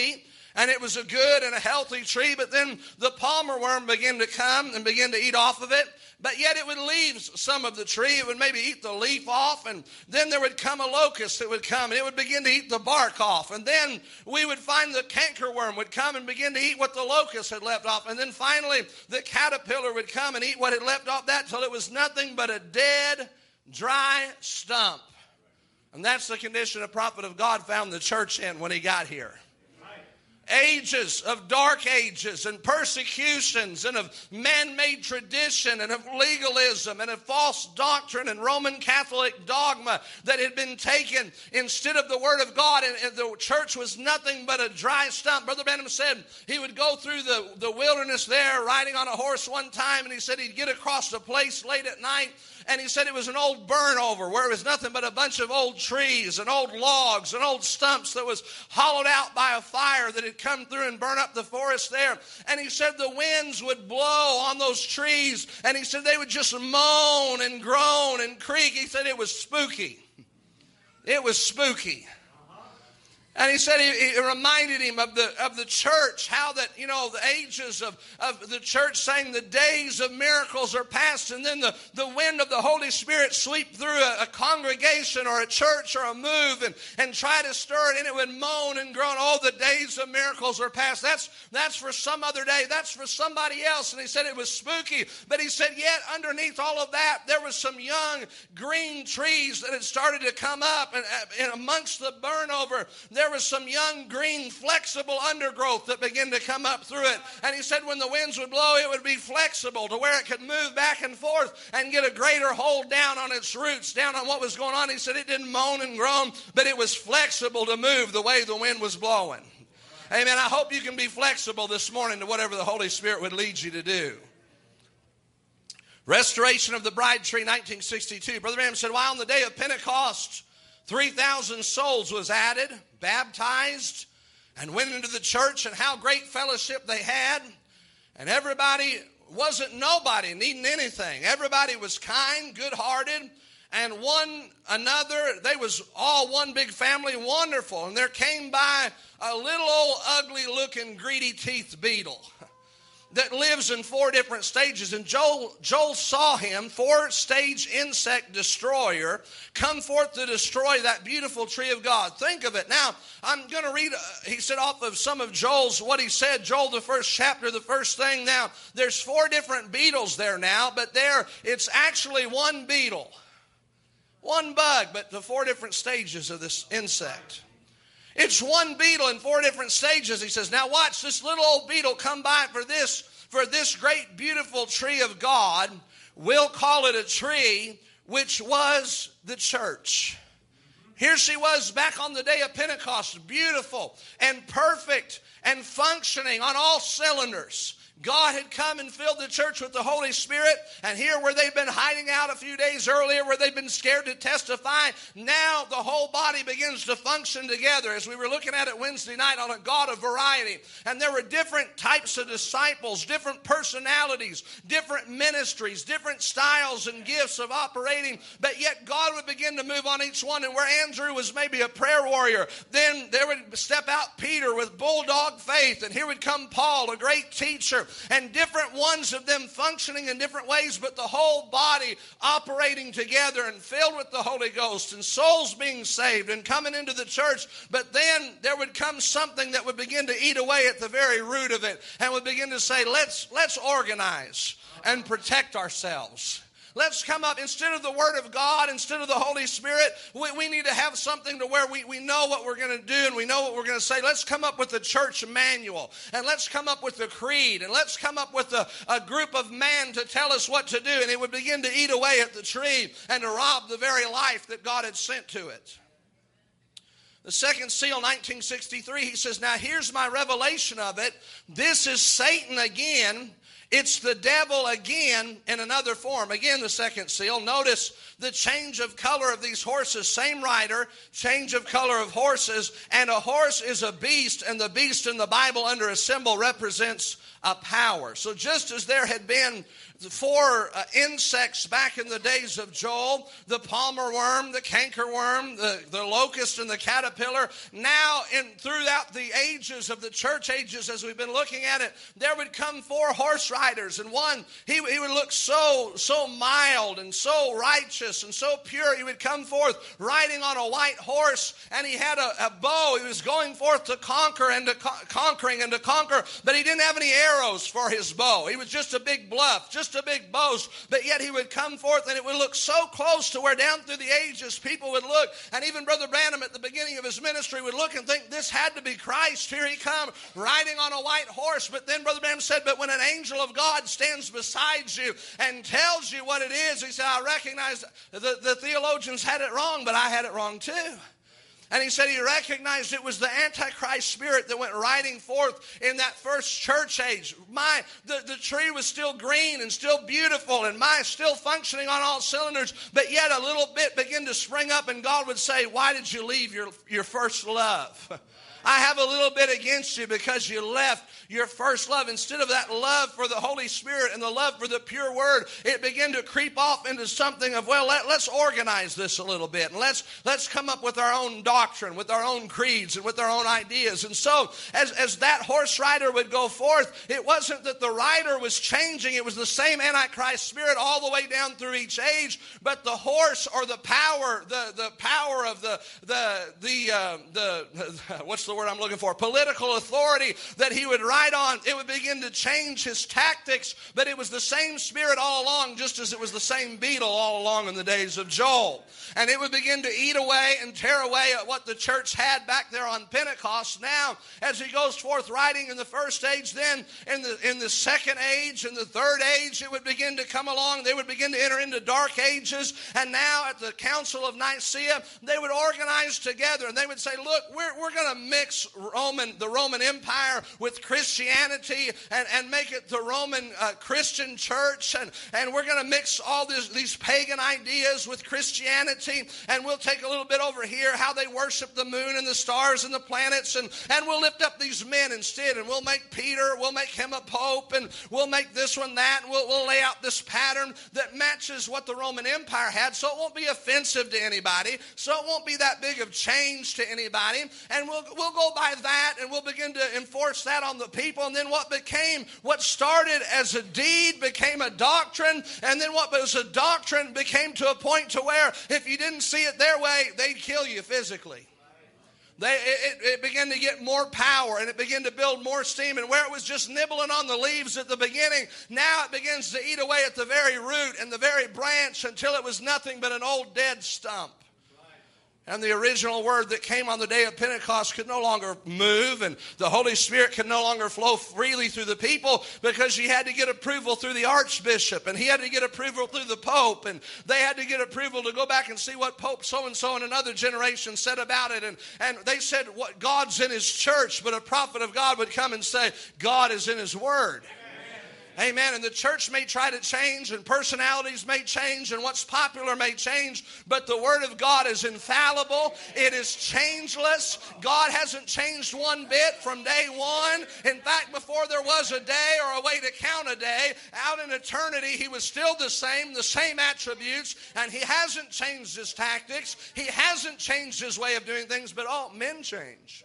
and it was a good and a healthy tree, but then the palmer worm began to come and begin to eat off of it. But yet it would leave some of the tree. It would maybe eat the leaf off, and then there would come a locust that would come, and it would begin to eat the bark off. And then we would find the cankerworm would come and begin to eat what the locust had left off. And then finally the caterpillar would come and eat what had left off that till it was nothing but a dead, dry stump. And that's the condition a prophet of God found the church in when he got here. Ages of dark ages and persecutions and of man-made tradition and of legalism and of false doctrine and Roman Catholic dogma that had been taken instead of the Word of God, and, and the church was nothing but a dry stump. Brother Branham said he would go through the, the wilderness there riding on a horse one time, and he said he'd get across a place late at night, and he said it was an old burn-over where it was nothing but a bunch of old trees and old logs and old stumps that was hollowed out by a fire that had come through and burn up the forest there. And he said the winds would blow on those trees, and he said they would just moan and groan and creak. He said it was spooky. It was spooky. And he said it reminded him of the of the church, how that, you know, the ages of, of the church saying the days of miracles are past, and then the, the wind of the Holy Spirit sweep through a, a congregation or a church or a move and, and try to stir it, and it would moan and groan. Oh, the days of miracles are past. That's, that's for some other day. That's for somebody else. And he said it was spooky. But he said yet underneath all of that, there was some young green trees that had started to come up, and, and amongst the burn over, there There was some young, green, flexible undergrowth that began to come up through it. And he said when the winds would blow, it would be flexible to where it could move back and forth and get a greater hold down on its roots, down on what was going on. He said it didn't moan and groan, but it was flexible to move the way the wind was blowing. Amen. I hope you can be flexible this morning to whatever the Holy Spirit would lead you to do. Restoration of the Bride Tree, nineteen sixty-two. Brother Branham said, while on the day of Pentecost, three thousand souls was added, baptized, and went into the church, and how great fellowship they had. And everybody wasn't nobody needing anything. Everybody was kind, good-hearted, and one another. They was all one big family, wonderful. And there came by a little old ugly-looking greedy-teethed beetle that lives in four different stages. And Joel, Joel saw him, four-stage insect destroyer, come forth to destroy that beautiful tree of God. Think of it. Now, I'm going to read, uh, he said off of some of Joel's, what he said, Joel, the first chapter, the first thing. Now, there's four different beetles there now, but there, it's actually one beetle, one bug, but the four different stages of this insect. It's one beetle in four different stages. He says, now watch this little old beetle come by for this, for this great beautiful tree of God. We'll call it a tree, which was the church. Here she was back on the day of Pentecost, beautiful and perfect and functioning on all cylinders. God had come and filled the church with the Holy Spirit, and here where they've been hiding out a few days earlier, where they've been scared to testify, now the whole body begins to function together. As we were looking at it Wednesday night on a God of variety, and there were different types of disciples, different personalities, different ministries, different styles and gifts of operating, but yet God would begin to move on each one. And where Andrew was maybe a prayer warrior, then there would step out Peter with bulldog faith, and here would come Paul, a great teacher, and different ones of them functioning in different ways, but the whole body operating together and filled with the Holy Ghost, and souls being saved and coming into the church. But then there would come something that would begin to eat away at the very root of it, and would begin to say, let's let's organize and protect ourselves. Let's come up, instead of the Word of God, instead of the Holy Spirit, we, we need to have something to where we, we know what we're going to do and we know what we're going to say. Let's come up with the church manual, and let's come up with the creed, and let's come up with a, a group of men to tell us what to do. And it would begin to eat away at the tree and to rob the very life that God had sent to it. The second seal, nineteen sixty-three, he says, now here's my revelation of it. This is Satan again It's the devil again in another form. Again, the second seal. Notice the change of color of these horses. Same rider, change of color of horses. And a horse is a beast, and the beast in the Bible under a symbol represents a power. So just as there had been four uh, insects back in the days of Joel, the palmer worm, the cankerworm, the, the locust, and the caterpillar, now in throughout the ages of the church ages, as we've been looking at it, there would come four horse riders, and one, he, he would look so, so mild and so righteous and so pure. He would come forth riding on a white horse, and he had a, a bow. He was going forth to conquer and to co- conquering and to conquer, but he didn't have any arrows for his bow. He was just a big bluff, just a big boast, but yet he would come forth, and it would look so close to where down through the ages people would look, and even Brother Branham at the beginning of his ministry would look and think, this had to be Christ. Here he come riding on a white horse. But then Brother Branham said, but when an angel of God stands beside you and tells you what it is, he said, I recognize the, the theologians had it wrong, but I had it wrong too. And he said he recognized it was the Antichrist spirit that went riding forth in that first church age. My, the, the tree was still green and still beautiful, and my still functioning on all cylinders, but yet a little bit began to spring up, and God would say, why did you leave your, your first love? I have a little bit against you because you left your first love. Instead of that love for the Holy Spirit and the love for the pure word, it began to creep off into something of, well, let, let's organize this a little bit. And let's let's come up with our own doctrine, with our own creeds, and with our own ideas. And so as, as that horse rider would go forth, it wasn't that the rider was changing. It was the same Antichrist spirit all the way down through each age. But the horse, or the power, the, the power of the, the, the, uh, the, what's the word I'm looking for? Political authority that he would ride on, it would begin to change his tactics, but it was the same spirit all along, just as it was the same beetle all along in the days of Joel. And it would begin to eat away and tear away at what the church had back there on Pentecost. Now, as he goes forth riding in the first age, then in the in the second age, in the third age, it would begin to come along. They would begin to enter into dark ages. And now at the Council of Nicaea, they would organize together, and they would say, look, we're, we're going to mix Roman, the Roman Empire with Christianity, and, and make it the Roman uh, Christian church, and, and we're going to mix all this, these pagan ideas with Christianity, and we'll take a little bit over here how they worship the moon and the stars and the planets, and, and we'll lift up these men instead, and we'll make Peter, we'll make him a pope, and we'll make this one that, and we'll, we'll lay out this pattern that matches what the Roman Empire had, so it won't be offensive to anybody, so it won't be that big of change to anybody, and we'll, we'll go by that, and we'll begin to enforce that on the people. And then what became, what started as a deed became a doctrine, and then what was a doctrine became to a point to where if you didn't see it their way, they'd kill you physically. They, it, it began to get more power, and it began to build more steam, and where it was just nibbling on the leaves at the beginning, now it begins to eat away at the very root and the very branch until it was nothing but an old dead stump. And the original word that came on the day of Pentecost could no longer move, and the Holy Spirit could no longer flow freely through the people, because he had to get approval through the archbishop, and he had to get approval through the pope, and they had to get approval to go back and see what Pope so-and-so in another generation said about it. And, and they said, what, God's in his church, but a prophet of God would come and say, God is in his word. Amen. And the church may try to change, and personalities may change, and what's popular may change, but the Word of God is infallible. It is changeless. God hasn't changed one bit from day one. In fact, before there was a day or a way to count a day, out in eternity, he was still the same, the same attributes, and he hasn't changed his tactics. He hasn't changed his way of doing things, but all men change.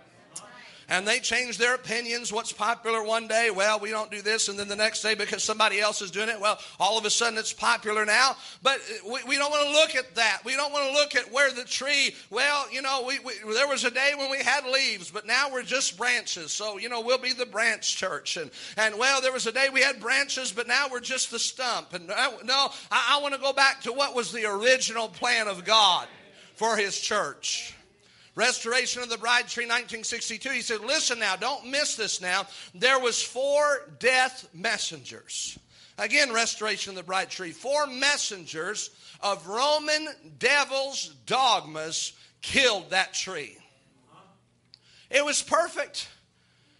And they change their opinions. What's popular one day? Well, we don't do this. And then the next day, because somebody else is doing it, well, all of a sudden it's popular now. But we, we don't want to look at that. We don't want to look at where the tree, well, you know, we, we there was a day when we had leaves, but now we're just branches. So, you know, we'll be the branch church. And, and well, there was a day we had branches, but now we're just the stump. And I, no, I, I want to go back to what was the original plan of God for his church. Restoration of the Bride Tree, nineteen sixty-two. He said, listen now, don't miss this now. There was four death messengers. Again, Restoration of the Bride Tree. Four messengers of Roman devils' dogmas killed that tree. It was perfect.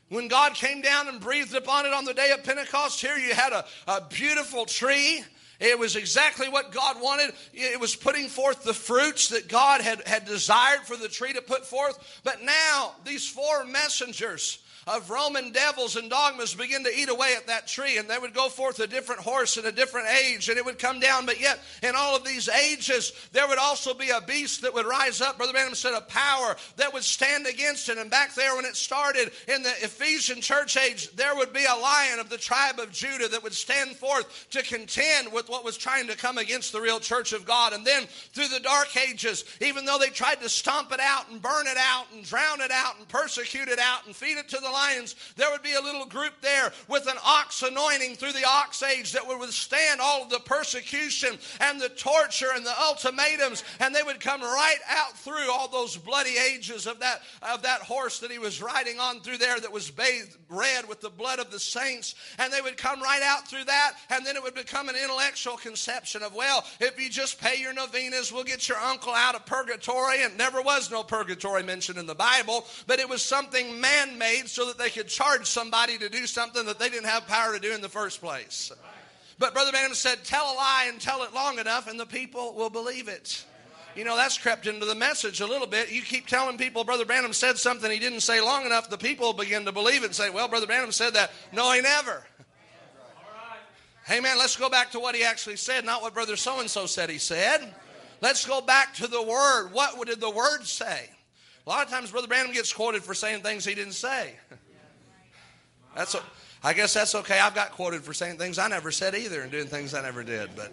When God came down and breathed upon it on the day of Pentecost, here you had a, a beautiful tree. It was exactly what God wanted. It was putting forth the fruits that God had, had desired for the tree to put forth. But now, these four messengers of Roman devils and dogmas begin to eat away at that tree, and they would go forth a different horse in a different age, and it would come down. But yet, in all of these ages, there would also be a beast that would rise up. Brother Branham said a power that would stand against it. And back there when it started in the Ephesian church age, there would be a lion of the tribe of Judah that would stand forth to contend with what was trying to come against the real church of God. And then through the dark ages, even though they tried to stomp it out and burn it out and drown it out and persecute it out and feed it to the lions, there would be a little group there with an ox anointing through the ox age that would withstand all of the persecution and the torture and the ultimatums, and they would come right out through all those bloody ages of that of that horse that he was riding on through there that was bathed red with the blood of the saints, and they would come right out through that. And then it would become an intellectual conception of, well, if you just pay your novenas, we'll get your uncle out of purgatory. And never was no purgatory mentioned in the Bible, but it was something man-made so that they could charge somebody to do something that they didn't have power to do in the first place. But Brother Branham said, tell a lie and tell it long enough and the people will believe it. You know, that's crept into the message a little bit. You keep telling people Brother Branham said something he didn't say long enough, the people begin to believe it and say, well, Brother Branham said that. No, he never. Hey, man, let's go back to what he actually said, not what Brother so-and-so said he said. Let's go back to the Word. What did the Word say? A lot of times Brother Branham gets quoted for saying things he didn't say. That's, I guess that's okay. I've got quoted for saying things I never said either and doing things I never did. But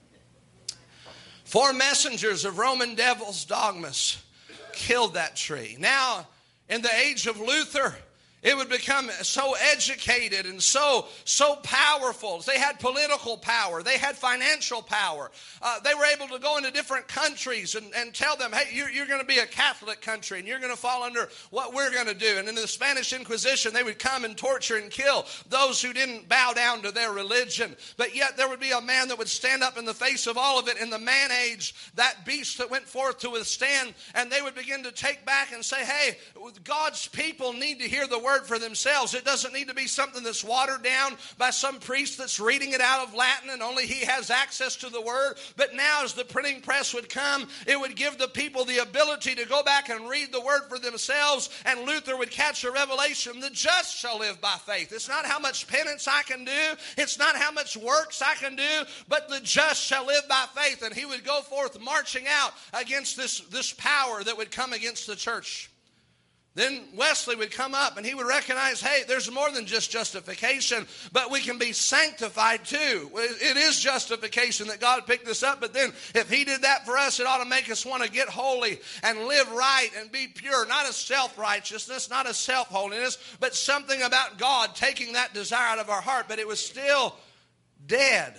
four messengers of Roman devils, dogmas, killed that tree. Now, in the age of Luther, it would become so educated and so so powerful. They had political power. They had financial power. Uh, they were able to go into different countries and, and tell them, hey, you're, you're going to be a Catholic country and you're going to fall under what we're going to do. And in the Spanish Inquisition, they would come and torture and kill those who didn't bow down to their religion. But yet there would be a man that would stand up in the face of all of it in the man age, that beast that went forth to withstand. And they would begin to take back and say, hey, God's people need to hear the word for themselves. It doesn't need to be something that's watered down by some priest that's reading it out of Latin and only he has access to the word. But now as the printing press would come, it would give the people the ability to go back and read the word for themselves, and Luther would catch a revelation. The just shall live by faith. It's not how much penance I can do. It's not how much works I can do, but the just shall live by faith. And he would go forth marching out against this, this power that would come against the church. Then Wesley would come up and he would recognize, hey, there's more than just justification, but we can be sanctified too. It is justification that God picked us up, but then if he did that for us, it ought to make us want to get holy and live right and be pure. Not a self-righteousness, not a self-holiness, but something about God taking that desire out of our heart. But it was still dead.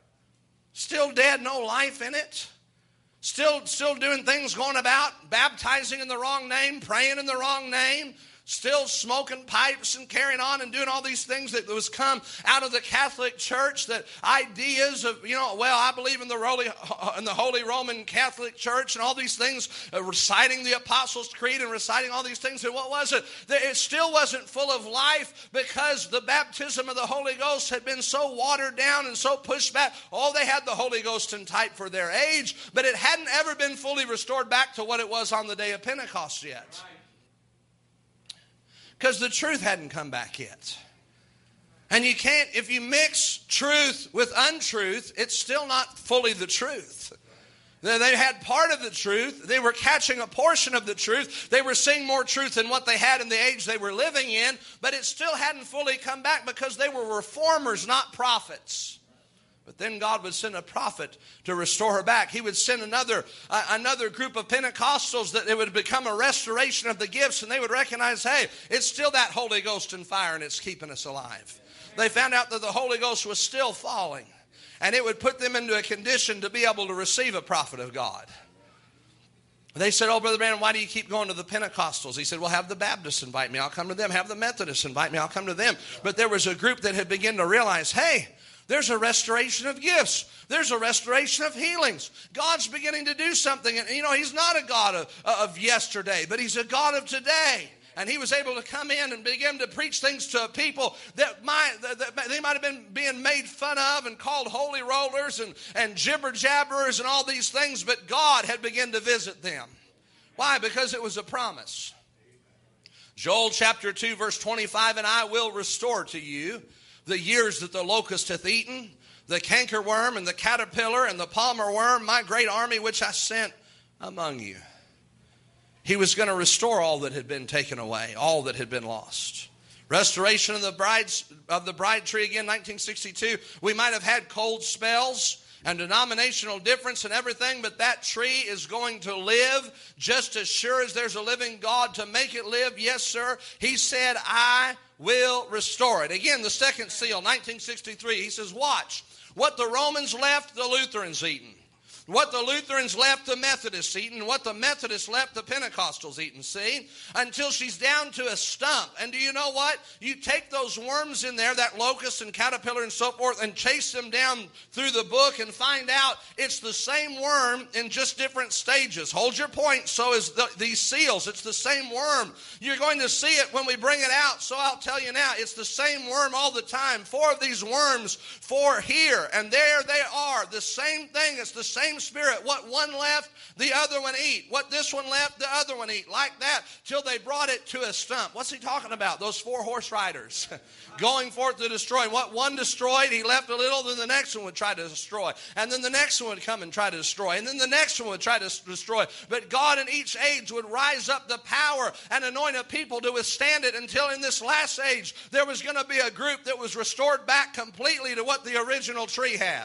Still dead, no life in it. Still, still doing things, going about, baptizing in the wrong name, praying in the wrong name, still smoking pipes and carrying on and doing all these things that was come out of the Catholic Church, that ideas of, you know, well, I believe in the Holy, in the Holy Roman Catholic Church and all these things, uh, reciting the Apostles' Creed and reciting all these things. And what was it? It still wasn't full of life because the baptism of the Holy Ghost had been so watered down and so pushed back. Oh, they had the Holy Ghost in type for their age, but it hadn't ever been fully restored back to what it was on the day of Pentecost yet. Because the truth hadn't come back yet. And you can't, if you mix truth with untruth, it's still not fully the truth. They had part of the truth. They were catching a portion of the truth. They were seeing more truth than what they had in the age they were living in, but it still hadn't fully come back because they were reformers, not prophets. But then God would send a prophet to restore her back. He would send another uh, another group of Pentecostals that it would become a restoration of the gifts, and they would recognize, hey, it's still that Holy Ghost and fire, and it's keeping us alive. They found out that the Holy Ghost was still falling, and it would put them into a condition to be able to receive a prophet of God. They said, oh, Brother Branham, why do you keep going to the Pentecostals? He said, well, have the Baptists invite me. I'll come to them. Have the Methodists invite me. I'll come to them. But there was a group that had begun to realize, hey, there's a restoration of gifts. There's a restoration of healings. God's beginning to do something. And, you know, he's not a God of, of yesterday, but he's a God of today. And he was able to come in and begin to preach things to people that, might, that they might have been being made fun of and called holy rollers and, and jibber jabberers and all these things, but God had begun to visit them. Why? Because it was a promise. Joel chapter two verse twenty-five, and I will restore to you the years that the locust hath eaten, the cankerworm and the caterpillar and the palmer worm, my great army which I sent among you. He was going to restore all that had been taken away, all that had been lost. Restoration of the brides of the bride tree again, nineteen sixty-two. We might have had cold spells and denominational difference and everything, but that tree is going to live just as sure as there's a living God to make it live. Yes, sir. He said, I will restore it. Again, the second seal, nineteen sixty-three. He says, watch. What the Romans left, the Lutherans eaten. What the Lutherans left, the Methodists eating. What the Methodists left, the Pentecostals eating. See? Until she's down to a stump. And do you know what? You take those worms in there, that locust and caterpillar and so forth, and chase them down through the book and find out it's the same worm in just different stages. Hold your point. So is the, these seals. It's the same worm. You're going to see it when we bring it out. So I'll tell you now, it's the same worm all the time. Four of these worms, four here. And there they are. The same thing. It's the same Spirit. What one left, the other one eat. What this one left, the other one eat. Like that, till they brought it to a stump. What's he talking about? Those four horse riders going forth to destroy. And what one destroyed, he left a little, then the next one would try to destroy. And then the next one would come and try to destroy. And then the next one would try to destroy. But God in each age would rise up the power and anoint a people to withstand it, until in this last age, there was going to be a group that was restored back completely to what the original tree had.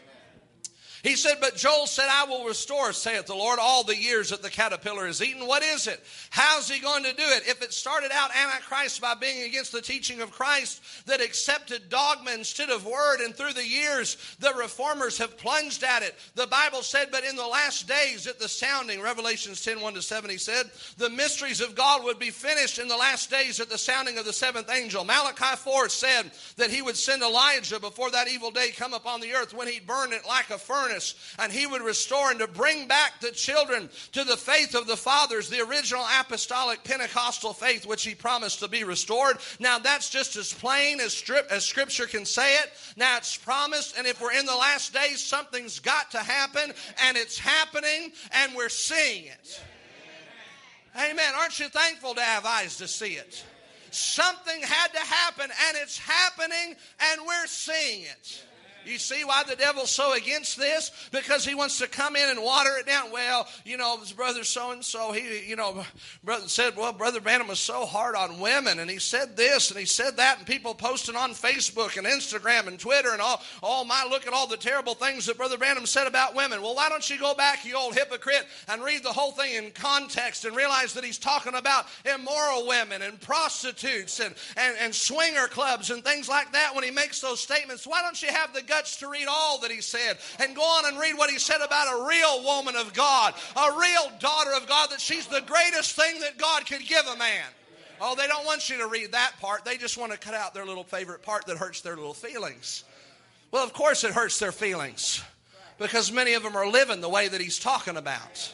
He said, but Joel said, I will restore, saith the Lord, all the years that the caterpillar is eaten. What is it? How's he going to do it? If it started out Antichrist by being against the teaching of Christ that accepted dogma instead of word, and through the years the reformers have plunged at it. The Bible said, but in the last days at the sounding, Revelations ten, one to seven, he said, the mysteries of God would be finished in the last days at the sounding of the seventh angel. Malachi four said that he would send Elijah before that evil day come upon the earth, when he'd burn it like a furnace. And he would restore and to bring back the children to the faith of the fathers, the original apostolic Pentecostal faith, which he promised to be restored. Now that's just as plain as, strip, as Scripture can say it. Now it's promised, and if we're in the last days, something's got to happen, and it's happening, and we're seeing it. Amen. Aren't you thankful to have eyes to see it? Something had to happen, and it's happening, and we're seeing it. You see why the devil's so against this? Because he wants to come in and water it down. Well, you know, his brother so-and-so, he, you know, brother said, well, Brother Branham was so hard on women, and he said this, and he said that, and people posting on Facebook and Instagram and Twitter and all, oh my, look at all the terrible things that Brother Branham said about women. Well, why don't you go back, you old hypocrite, and read the whole thing in context and realize that he's talking about immoral women and prostitutes and, and, and swinger clubs and things like that when he makes those statements. Why don't you have the guts to read all that he said and go on and read what he said about a real woman of God, a real daughter of God, that she's the greatest thing that God could give a man. Oh, they don't want you to read that part. They just want to cut out their little favorite part that hurts their little feelings. Well, of course it hurts their feelings, because many of them are living the way that he's talking about.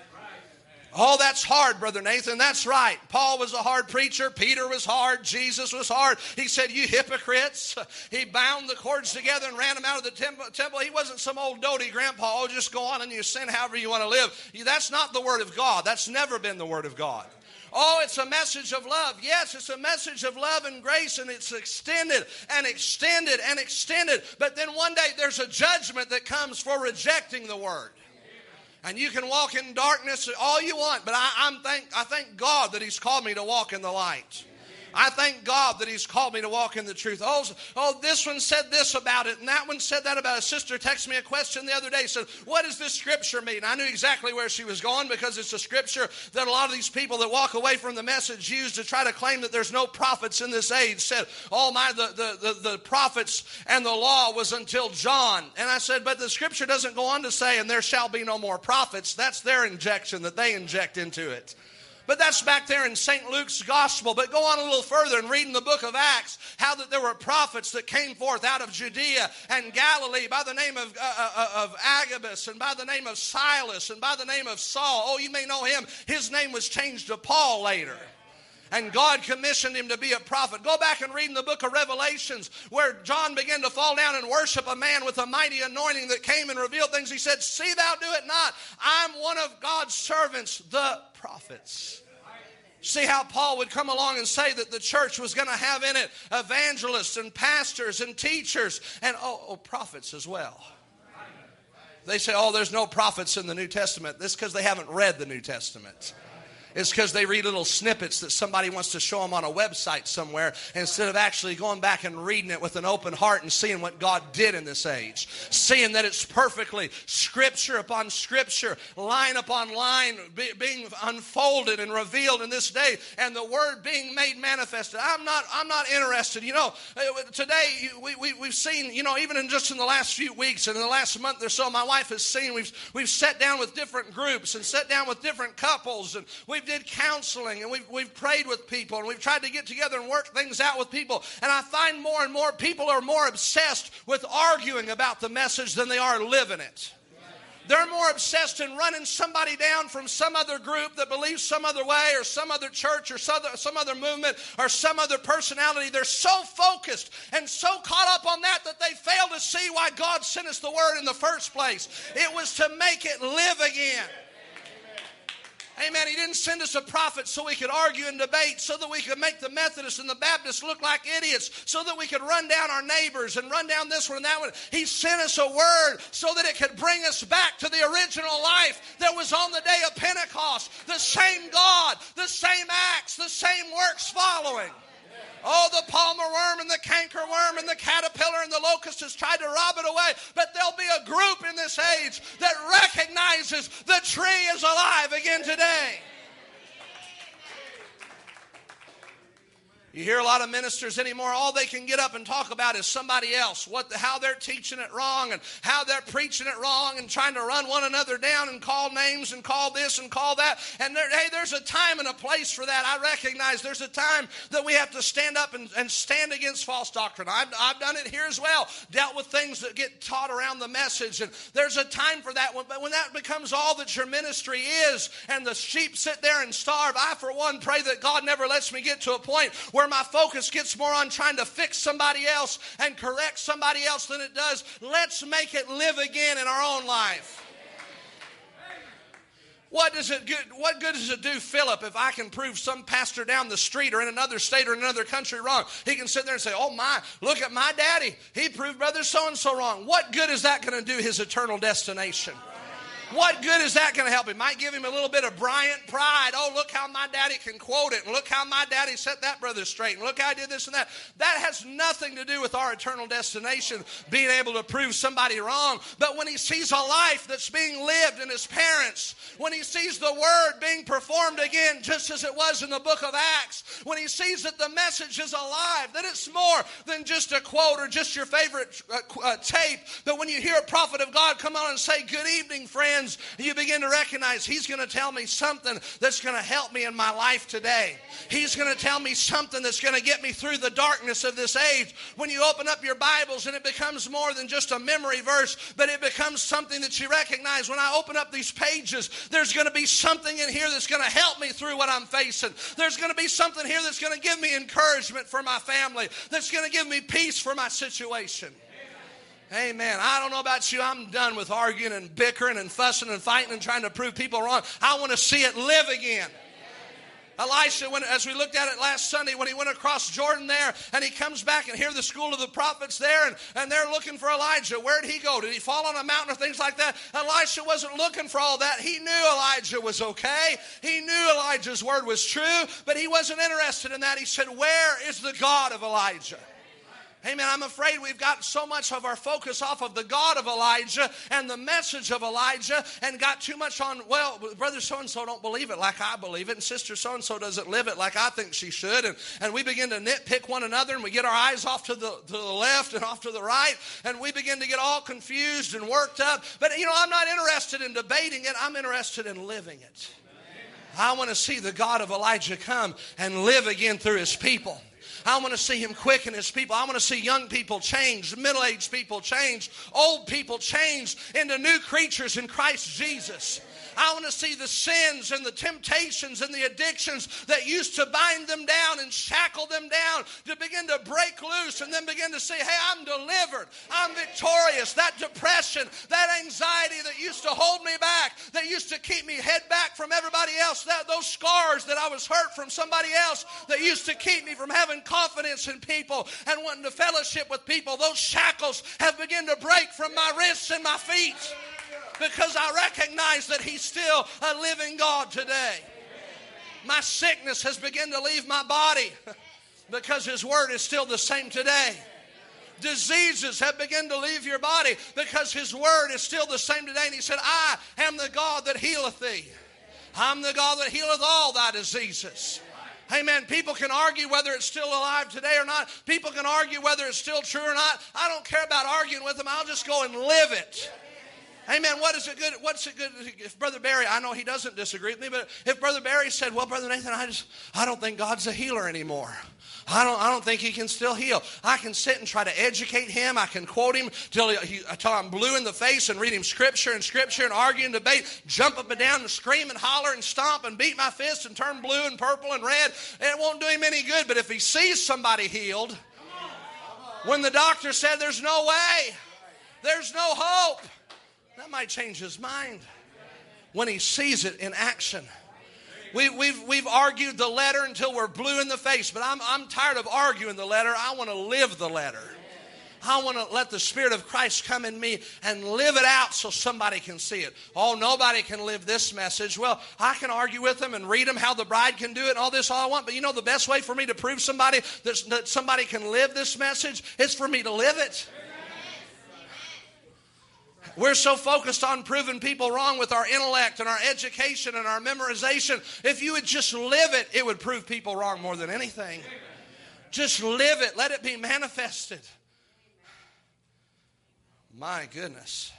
Oh, that's hard, Brother Nathan. That's right. Paul was a hard preacher. Peter was hard. Jesus was hard. He said, you hypocrites. He bound the cords together and ran them out of the temple. He wasn't some old doty grandpa. Oh, just go on and you sin however you want to live. That's not the Word of God. That's never been the Word of God. Oh, it's a message of love. Yes, it's a message of love and grace, and it's extended and extended and extended. But then one day there's a judgment that comes for rejecting the Word. And you can walk in darkness all you want, but I, I'm thank, I thank God that he's called me to walk in the light. I thank God that he's called me to walk in the truth. Oh, oh, this one said this about it, and that one said that about it. A sister texted me a question the other day, said, what does this scripture mean? I knew exactly where she was going, because it's a scripture that a lot of these people that walk away from the message use to try to claim that there's no prophets in this age. Said, oh my, the, the, the, the prophets and the law was until John. And I said, but the scripture doesn't go on to say, and there shall be no more prophets. That's their injection that they inject into it. But that's back there in Saint Luke's gospel. But go on a little further and read in the book of Acts how that there were prophets that came forth out of Judea and Galilee by the name of, uh, of Agabus and by the name of Silas and by the name of Saul. Oh, you may know him. His name was changed to Paul later. And God commissioned him to be a prophet. Go back and read in the book of Revelations where John began to fall down and worship a man with a mighty anointing that came and revealed things. He said, see thou do it not. I'm one of God's servants, the prophets. See how Paul would come along and say that the church was going to have in it evangelists and pastors and teachers and oh, oh prophets as well. They say, oh, there's no prophets in the New Testament. This is because they haven't read the New Testament. It's because they read little snippets that somebody wants to show them on a website somewhere instead of actually going back and reading it with an open heart and seeing what God did in this age. Seeing that it's perfectly scripture upon scripture, line upon line be, being unfolded and revealed in this day and the word being made manifested. I'm not, I'm not interested. You know, today we, we, we've seen, you know, even in just in the last few weeks and in the last month or so, my wife has seen, we've, we've sat down with different groups and sat down with different couples and we've did counseling and we've, we've prayed with people and we've tried to get together and work things out with people. And I find more and more people are more obsessed with arguing about the message than they are living it. They're more obsessed in running somebody down from some other group that believes some other way or some other church or some other, some other movement or some other personality. They're so focused and so caught up on that that they fail to see why God sent us the word in the first place. It was to make it live again. Amen. He didn't send us a prophet so we could argue and debate, so that we could make the Methodists and the Baptists look like idiots, so that we could run down our neighbors and run down this one and that one. He sent us a word so that it could bring us back to the original life that was on the day of Pentecost. The same God, the same acts, the same works following. Oh, the palmer worm and the canker worm and the caterpillar and the locust has tried to rob it away. But there'll be a group in this age that recognizes the tree is alive again today. You hear a lot of ministers anymore, all they can get up and talk about is somebody else, what the, how they're teaching it wrong and how they're preaching it wrong and trying to run one another down and call names and call this and call that. And there, hey, there's a time and a place for that. I recognize there's a time that we have to stand up and, and stand against false doctrine. I've, I've done it here as well, dealt with things that get taught around the message. And there's a time for that. But when that becomes all that your ministry is and the sheep sit there and starve, I, for one, pray that God never lets me get to a point where where my focus gets more on trying to fix somebody else and correct somebody else than it does. Let's make it live again in our own life. What does it good, what good does it do Philip if I can prove some pastor down the street or in another state or in another country wrong? He can sit there and say, oh my, look at my daddy. He proved brother so-and-so wrong. What good is that going to do his eternal destination? What good is that going to help him? Might give him a little bit of Bryant pride. Oh, look how my daddy can quote it. And look how my daddy set that brother straight. And look how I did this and that. That has nothing to do with our eternal destination, being able to prove somebody wrong. But when he sees a life that's being lived in his parents, when he sees the word being performed again, just as it was in the book of Acts, when he sees that the message is alive, that it's more than just a quote or just your favorite uh, uh, tape, that when you hear a prophet of God come on and say, good evening, friends, you begin to recognize he's going to tell me something that's going to help me in my life today. He's going to tell me something that's going to get me through the darkness of this age. When you open up your Bibles and it becomes more than just a memory verse, but it becomes something that you recognize. When I open up these pages, there's going to be something in here that's going to help me through what I'm facing. There's going to be something here that's going to give me encouragement for my family, that's going to give me peace for my situation. Amen. I don't know about you. I'm done with arguing and bickering and fussing and fighting and trying to prove people wrong. I want to see it live again. Elisha, when, as we looked at it last Sunday, when he went across Jordan there, and he comes back and hear the school of the prophets there, and, and they're looking for Elijah. Where did he go? Did he fall on a mountain or things like that? Elisha wasn't looking for all that. He knew Elijah was okay. He knew Elijah's word was true, but he wasn't interested in that. He said, where is the God of Elijah? Amen. I'm afraid we've got so much of our focus off of the God of Elijah and the message of Elijah and got too much on, well, brother so-and-so don't believe it like I believe it, and sister so-and-so doesn't live it like I think she should. And, and we begin to nitpick one another, and we get our eyes off to the, to the left and off to the right, and we begin to get all confused and worked up. But, you know, I'm not interested in debating it. I'm interested in living it. I want to see the God of Elijah come and live again through his people. I want to see him quicken his people. I want to see young people change, middle-aged people change, old people change into new creatures in Christ Jesus. I want to see the sins and the temptations and the addictions that used to bind them down and shackle them down to begin to break loose and then begin to say, hey, I'm delivered. I'm victorious. That depression, that anxiety that used to hold me back, that used to keep me head back from everybody else, that those scars that I was hurt from somebody else, that used to keep me from having confidence in people and wanting to fellowship with people, those shackles have begun to break from my wrists and my feet. Because I recognize that He's still a living God today. My sickness has begun to leave my body because His Word is still the same today. Diseases have begun to leave your body because His Word is still the same today. And He said, I am the God that healeth thee. I'm the God that healeth all thy diseases. Amen. People can argue whether it's still alive today or not. People can argue whether it's still true or not. I don't care about arguing with them. I'll just go and live it. Amen. What is it good? What's it good if Brother Barry, I know he doesn't disagree with me, but if Brother Barry said, well, Brother Nathan, I just, I don't think God's a healer anymore. I don't, I don't think He can still heal. I can sit and try to educate him. I can quote him till, he, till I'm blue in the face and read him scripture and scripture and argue and debate, jump up and down and scream and holler and stomp and beat my fist and turn blue and purple and red. It won't do him any good. But if he sees somebody healed, when the doctor said there's no way, there's no hope, that might change his mind when he sees it in action. We, we've, we've argued the letter until we're blue in the face, but I'm, I'm tired of arguing the letter. I want to live the letter. I want to let the Spirit of Christ come in me and live it out so somebody can see it. Oh, nobody can live this message. Well, I can argue with them and read them how the bride can do it and all this all I want, but you know the best way for me to prove somebody that, that somebody can live this message is for me to live it. We're so focused on proving people wrong with our intellect and our education and our memorization. If you would just live it, it would prove people wrong more than anything. Just live it. Let it be manifested. My goodness.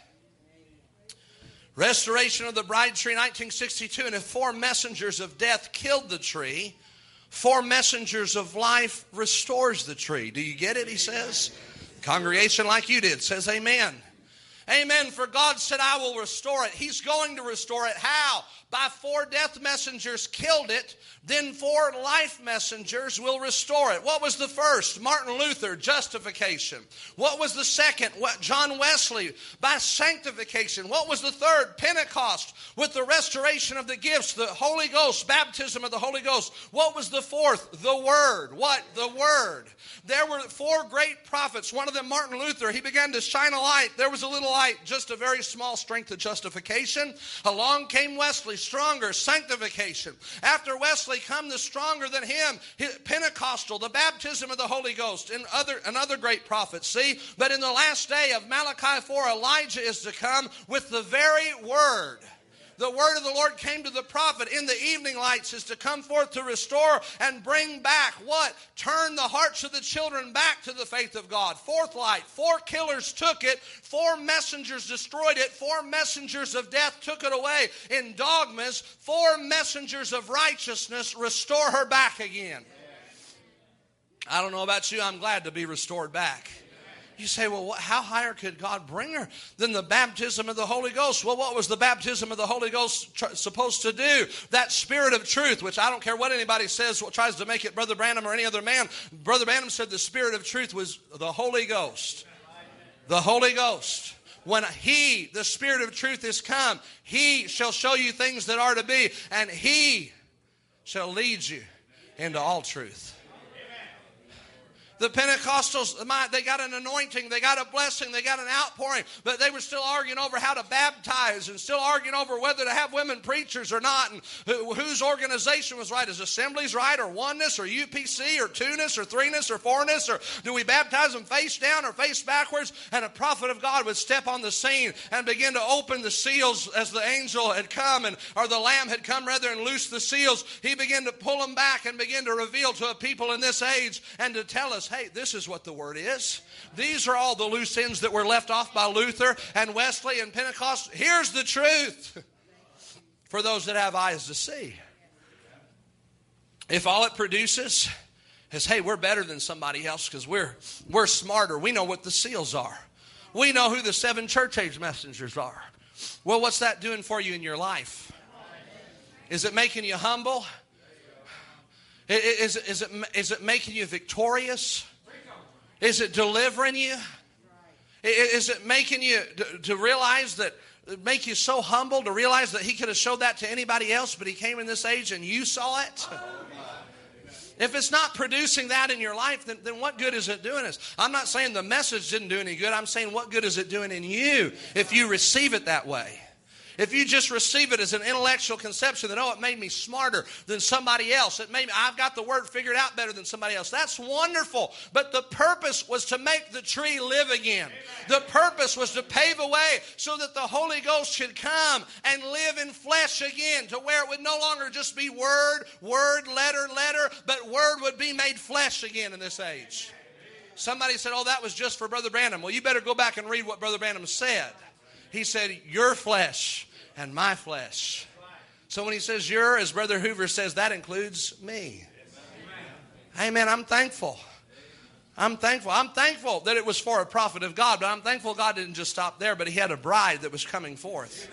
Restoration of the bride tree, nineteen sixty-two. And if four messengers of death killed the tree, four messengers of life restores the tree. Do you get it, he says? Congregation like you did says amen. Amen. For God said, I will restore it. He's going to restore it. How? By four death messengers killed it, then four life messengers will restore it. What was the first? Martin Luther, justification. What was the second? What? John Wesley, by sanctification. What was the third? Pentecost, with the restoration of the gifts, the Holy Ghost, baptism of the Holy Ghost. What was the fourth? The Word. What? The Word. There were four great prophets. One of them, Martin Luther, he began to shine a light. There was a little light, just a very small strength of justification. Along came Wesley, stronger, sanctification. After Wesley come the stronger than him, Pentecostal, the baptism of the Holy Ghost, and other, and other great prophets. See, but in the last day of Malachi four, Elijah is to come with the very word. The word of the Lord came to the prophet in the evening lights is to come forth to restore and bring back what? Turn the hearts of the children back to the faith of God. Fourth light, four killers took it, four messengers destroyed it, four messengers of death took it away in dogmas, four messengers of righteousness restore her back again. I don't know about you, I'm glad to be restored back. You say, well, what, how higher could God bring her than the baptism of the Holy Ghost? Well, what was the baptism of the Holy Ghost tr- supposed to do? That Spirit of truth, which I don't care what anybody says, what tries to make it Brother Branham or any other man. Brother Branham said the Spirit of truth was the Holy Ghost. The Holy Ghost. When He, the Spirit of truth, is come, He shall show you things that are to be, and He shall lead you into all truth. The Pentecostals, they got an anointing, they got a blessing, they got an outpouring, but they were still arguing over how to baptize and still arguing over whether to have women preachers or not, and whose organization was right. Is Assemblies right, or Oneness, or U P C, or Two-ness, or Three-ness, or Four-ness, or do we baptize them face down or face backwards? And a prophet of God would step on the scene and begin to open the seals as the angel had come, and or the Lamb had come rather, and loose the seals. He began to pull them back and begin to reveal to a people in this age and to tell us, hey, this is what the Word is. These are all the loose ends that were left off by Luther and Wesley and Pentecost. Here's the truth for those that have eyes to see. If all it produces is, hey, we're better than somebody else because we're, we're smarter. We know what the seals are. We know who the seven church age messengers are. Well, what's that doing for you in your life? Is it making you humble? Is it, is it, is it making you victorious? Is it delivering you? Is it making you to realize that, make you so humble to realize that he could have showed that to anybody else, but he came in this age and you saw it? If it's not producing that in your life, then, then what good is it doing us? I'm not saying the message didn't do any good. I'm saying what good is it doing in you if you receive it that way? If you just receive it as an intellectual conception that, oh, it made me smarter than somebody else. It made me, I've got the word figured out better than somebody else. That's wonderful. But the purpose was to make the tree live again. The purpose was to pave a way so that the Holy Ghost should come and live in flesh again, to where it would no longer just be word, word, letter, letter, but word would be made flesh again in this age. Somebody said, oh, that was just for Brother Branham. Well, you better go back and read what Brother Branham said. He said, your flesh and my flesh. So when he says your, as Brother Hoover says, that includes me. Amen. I'm thankful. I'm thankful. I'm thankful that it was for a prophet of God, but I'm thankful God didn't just stop there, but he had a bride that was coming forth.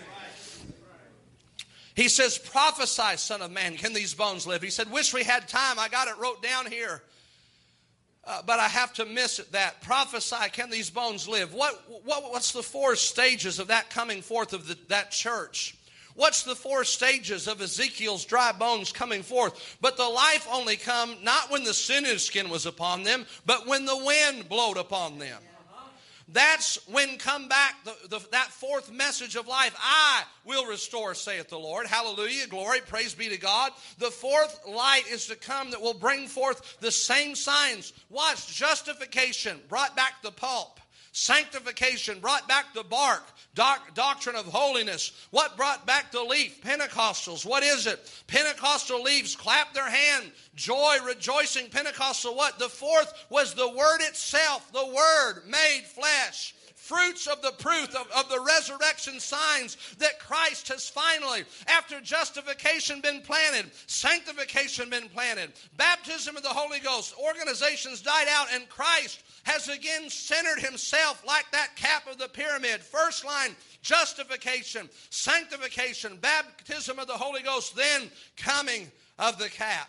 He says, prophesy, son of man, can these bones live? He said, wish we had time. I got it wrote down here. Uh, but I have to miss it, that. Prophesy, can these bones live? What, what, what's the four stages of that coming forth of the, that church? What's the four stages of Ezekiel's dry bones coming forth? But the life only come not when the sinew skin was upon them, but when the wind blowed upon them. That's when come back the, the, that fourth message of life. I will restore, saith the Lord. Hallelujah, glory, praise be to God. The fourth light is to come that will bring forth the same signs. Watch, justification brought back the pulp. Sanctification brought back the bark. Doc, doctrine of holiness. What brought back the leaf? Pentecostals. What is it? Pentecostal leaves clap their hand. Joy, rejoicing. Pentecostal what? The fourth was the word itself. The word made flesh. Fruits of the proof of, of the resurrection signs that Christ has finally, after justification been planted, sanctification been planted, baptism of the Holy Ghost, organizations died out, and Christ has again centered himself like that cap of the pyramid. First line, justification, sanctification, baptism of the Holy Ghost, then coming of the cap.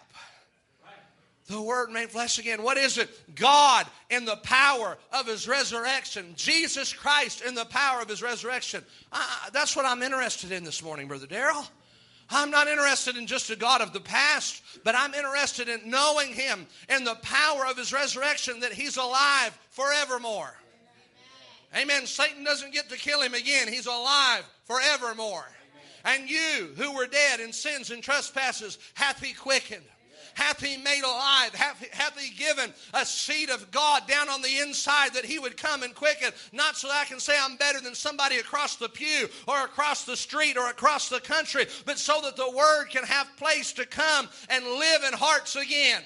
The Word made flesh again. What is it? God in the power of His resurrection. Jesus Christ in the power of His resurrection. Uh, that's what I'm interested in this morning, Brother Darrell. I'm not interested in just a God of the past, but I'm interested in knowing Him and the power of His resurrection, that He's alive forevermore. Amen. Amen. Satan doesn't get to kill Him again. He's alive forevermore. Amen. And you who were dead in sins and trespasses hath He quickened. Hath He made alive? Hath, hath He given a seed of God down on the inside that He would come and quicken? Not so that I can say I'm better than somebody across the pew or across the street or across the country, but so that the Word can have place to come and live in hearts again.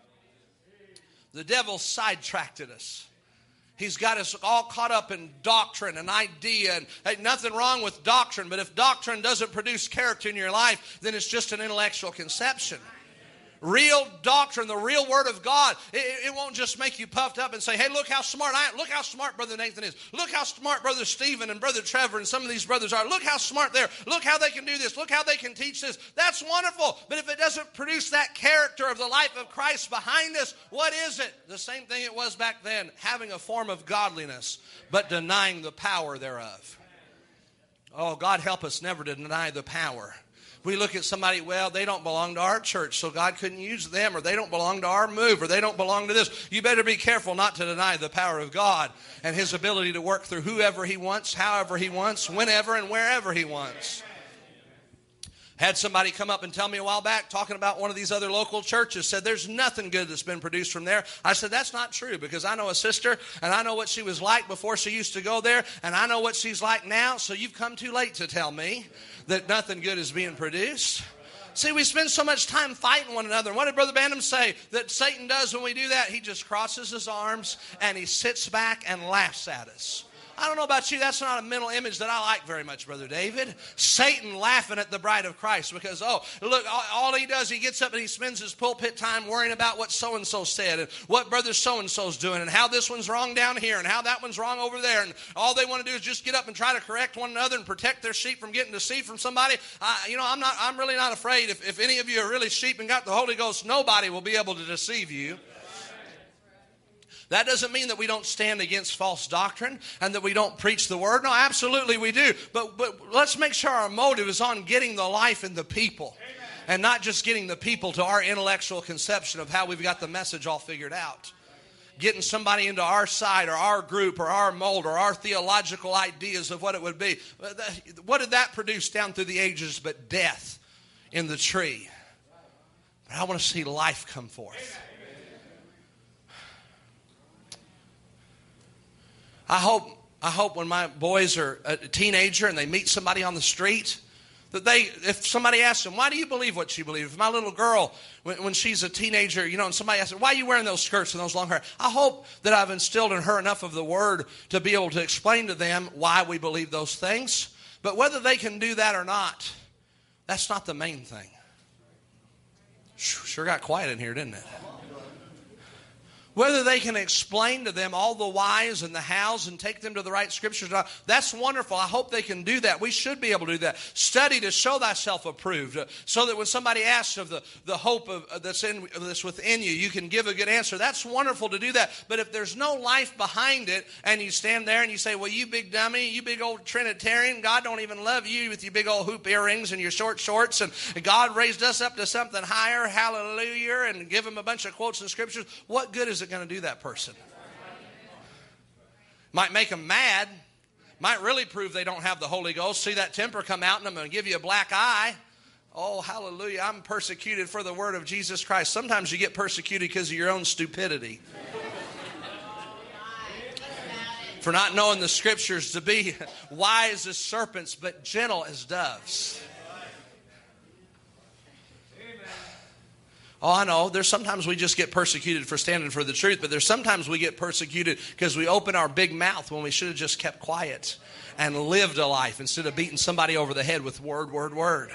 The devil sidetracked us. He's got us all caught up in doctrine and idea. And hey, nothing wrong with doctrine, but if doctrine doesn't produce character in your life, then it's just an intellectual conception. Real doctrine, the real Word of God, it, it won't just make you puffed up and say, hey, look how smart I am. Look how smart Brother Nathan is. Look how smart Brother Stephen and Brother Trevor and some of these brothers are. Look how smart they are. Look how they can do this. Look how they can teach this. That's wonderful. But if it doesn't produce that character of the life of Christ behind us, what is it? The same thing it was back then, having a form of godliness, but denying the power thereof. Oh, God help us never to deny the power. We look at somebody, well, they don't belong to our church, so God couldn't use them, or they don't belong to our move, or they don't belong to this. You better be careful not to deny the power of God and His ability to work through whoever He wants, however He wants, whenever and wherever He wants. Had somebody come up and tell me a while back, talking about one of these other local churches, said there's nothing good that's been produced from there. I said, that's not true, because I know a sister, and I know what she was like before she used to go there, and I know what she's like now, so you've come too late to tell me that nothing good is being produced. See, we spend so much time fighting one another. And what did Brother Branham say that Satan does when we do that? He just crosses his arms, and he sits back and laughs at us. I don't know about you, that's not a mental image that I like very much, Brother David. Satan laughing at the bride of Christ because, oh, look, all, all he does, he gets up and he spends his pulpit time worrying about what so-and-so said and what brother so-and-so's doing and how this one's wrong down here and how that one's wrong over there. And all they want to do is just get up and try to correct one another and protect their sheep from getting deceived from somebody. I, you know, I'm not. I'm really not afraid. If, if any of you are really sheep and got the Holy Ghost, nobody will be able to deceive you. That doesn't mean that we don't stand against false doctrine and that we don't preach the word. No, absolutely we do. But but let's make sure our motive is on getting the life in the people. Amen. And not just getting the people to our intellectual conception of how we've got the message all figured out. Getting somebody into our side or our group or our mold or our theological ideas of what it would be. What did that produce down through the ages but death in the tree? But I want to see life come forth. I hope I hope when my boys are a teenager and they meet somebody on the street, that they, if somebody asks them, why do you believe what you believe? If my little girl, when, when she's a teenager, you know, and somebody asks her, why are you wearing those skirts and those long hair? I hope that I've instilled in her enough of the word to be able to explain to them why we believe those things. But whether they can do that or not, that's not the main thing. Sure got quiet in here, didn't it? Whether they can explain to them all the whys and the hows and take them to the right scriptures, that's wonderful. I hope they can do that. We should be able to do that. Study to show thyself approved, uh, so that when somebody asks of the, the hope of, uh, that's, in, that's within you, you can give a good answer. That's wonderful to do that. But if there's no life behind it, and you stand there and you say, well, you big dummy, you big old Trinitarian, God don't even love you with your big old hoop earrings and your short shorts, and God raised us up to something higher, hallelujah, and give him a bunch of quotes in scriptures, what good is it going to do that person? Might make them mad. Might really prove they don't have the Holy Ghost. See that temper come out in them and give you a black eye. Oh, hallelujah. I'm persecuted for the word of Jesus Christ. Sometimes you get persecuted because of your own stupidity. For not knowing the scriptures, to be wise as serpents but gentle as doves. Oh, I know. There's sometimes we just get persecuted for standing for the truth, but there's sometimes we get persecuted because we open our big mouth when we should have just kept quiet and lived a life instead of beating somebody over the head with word, word, word.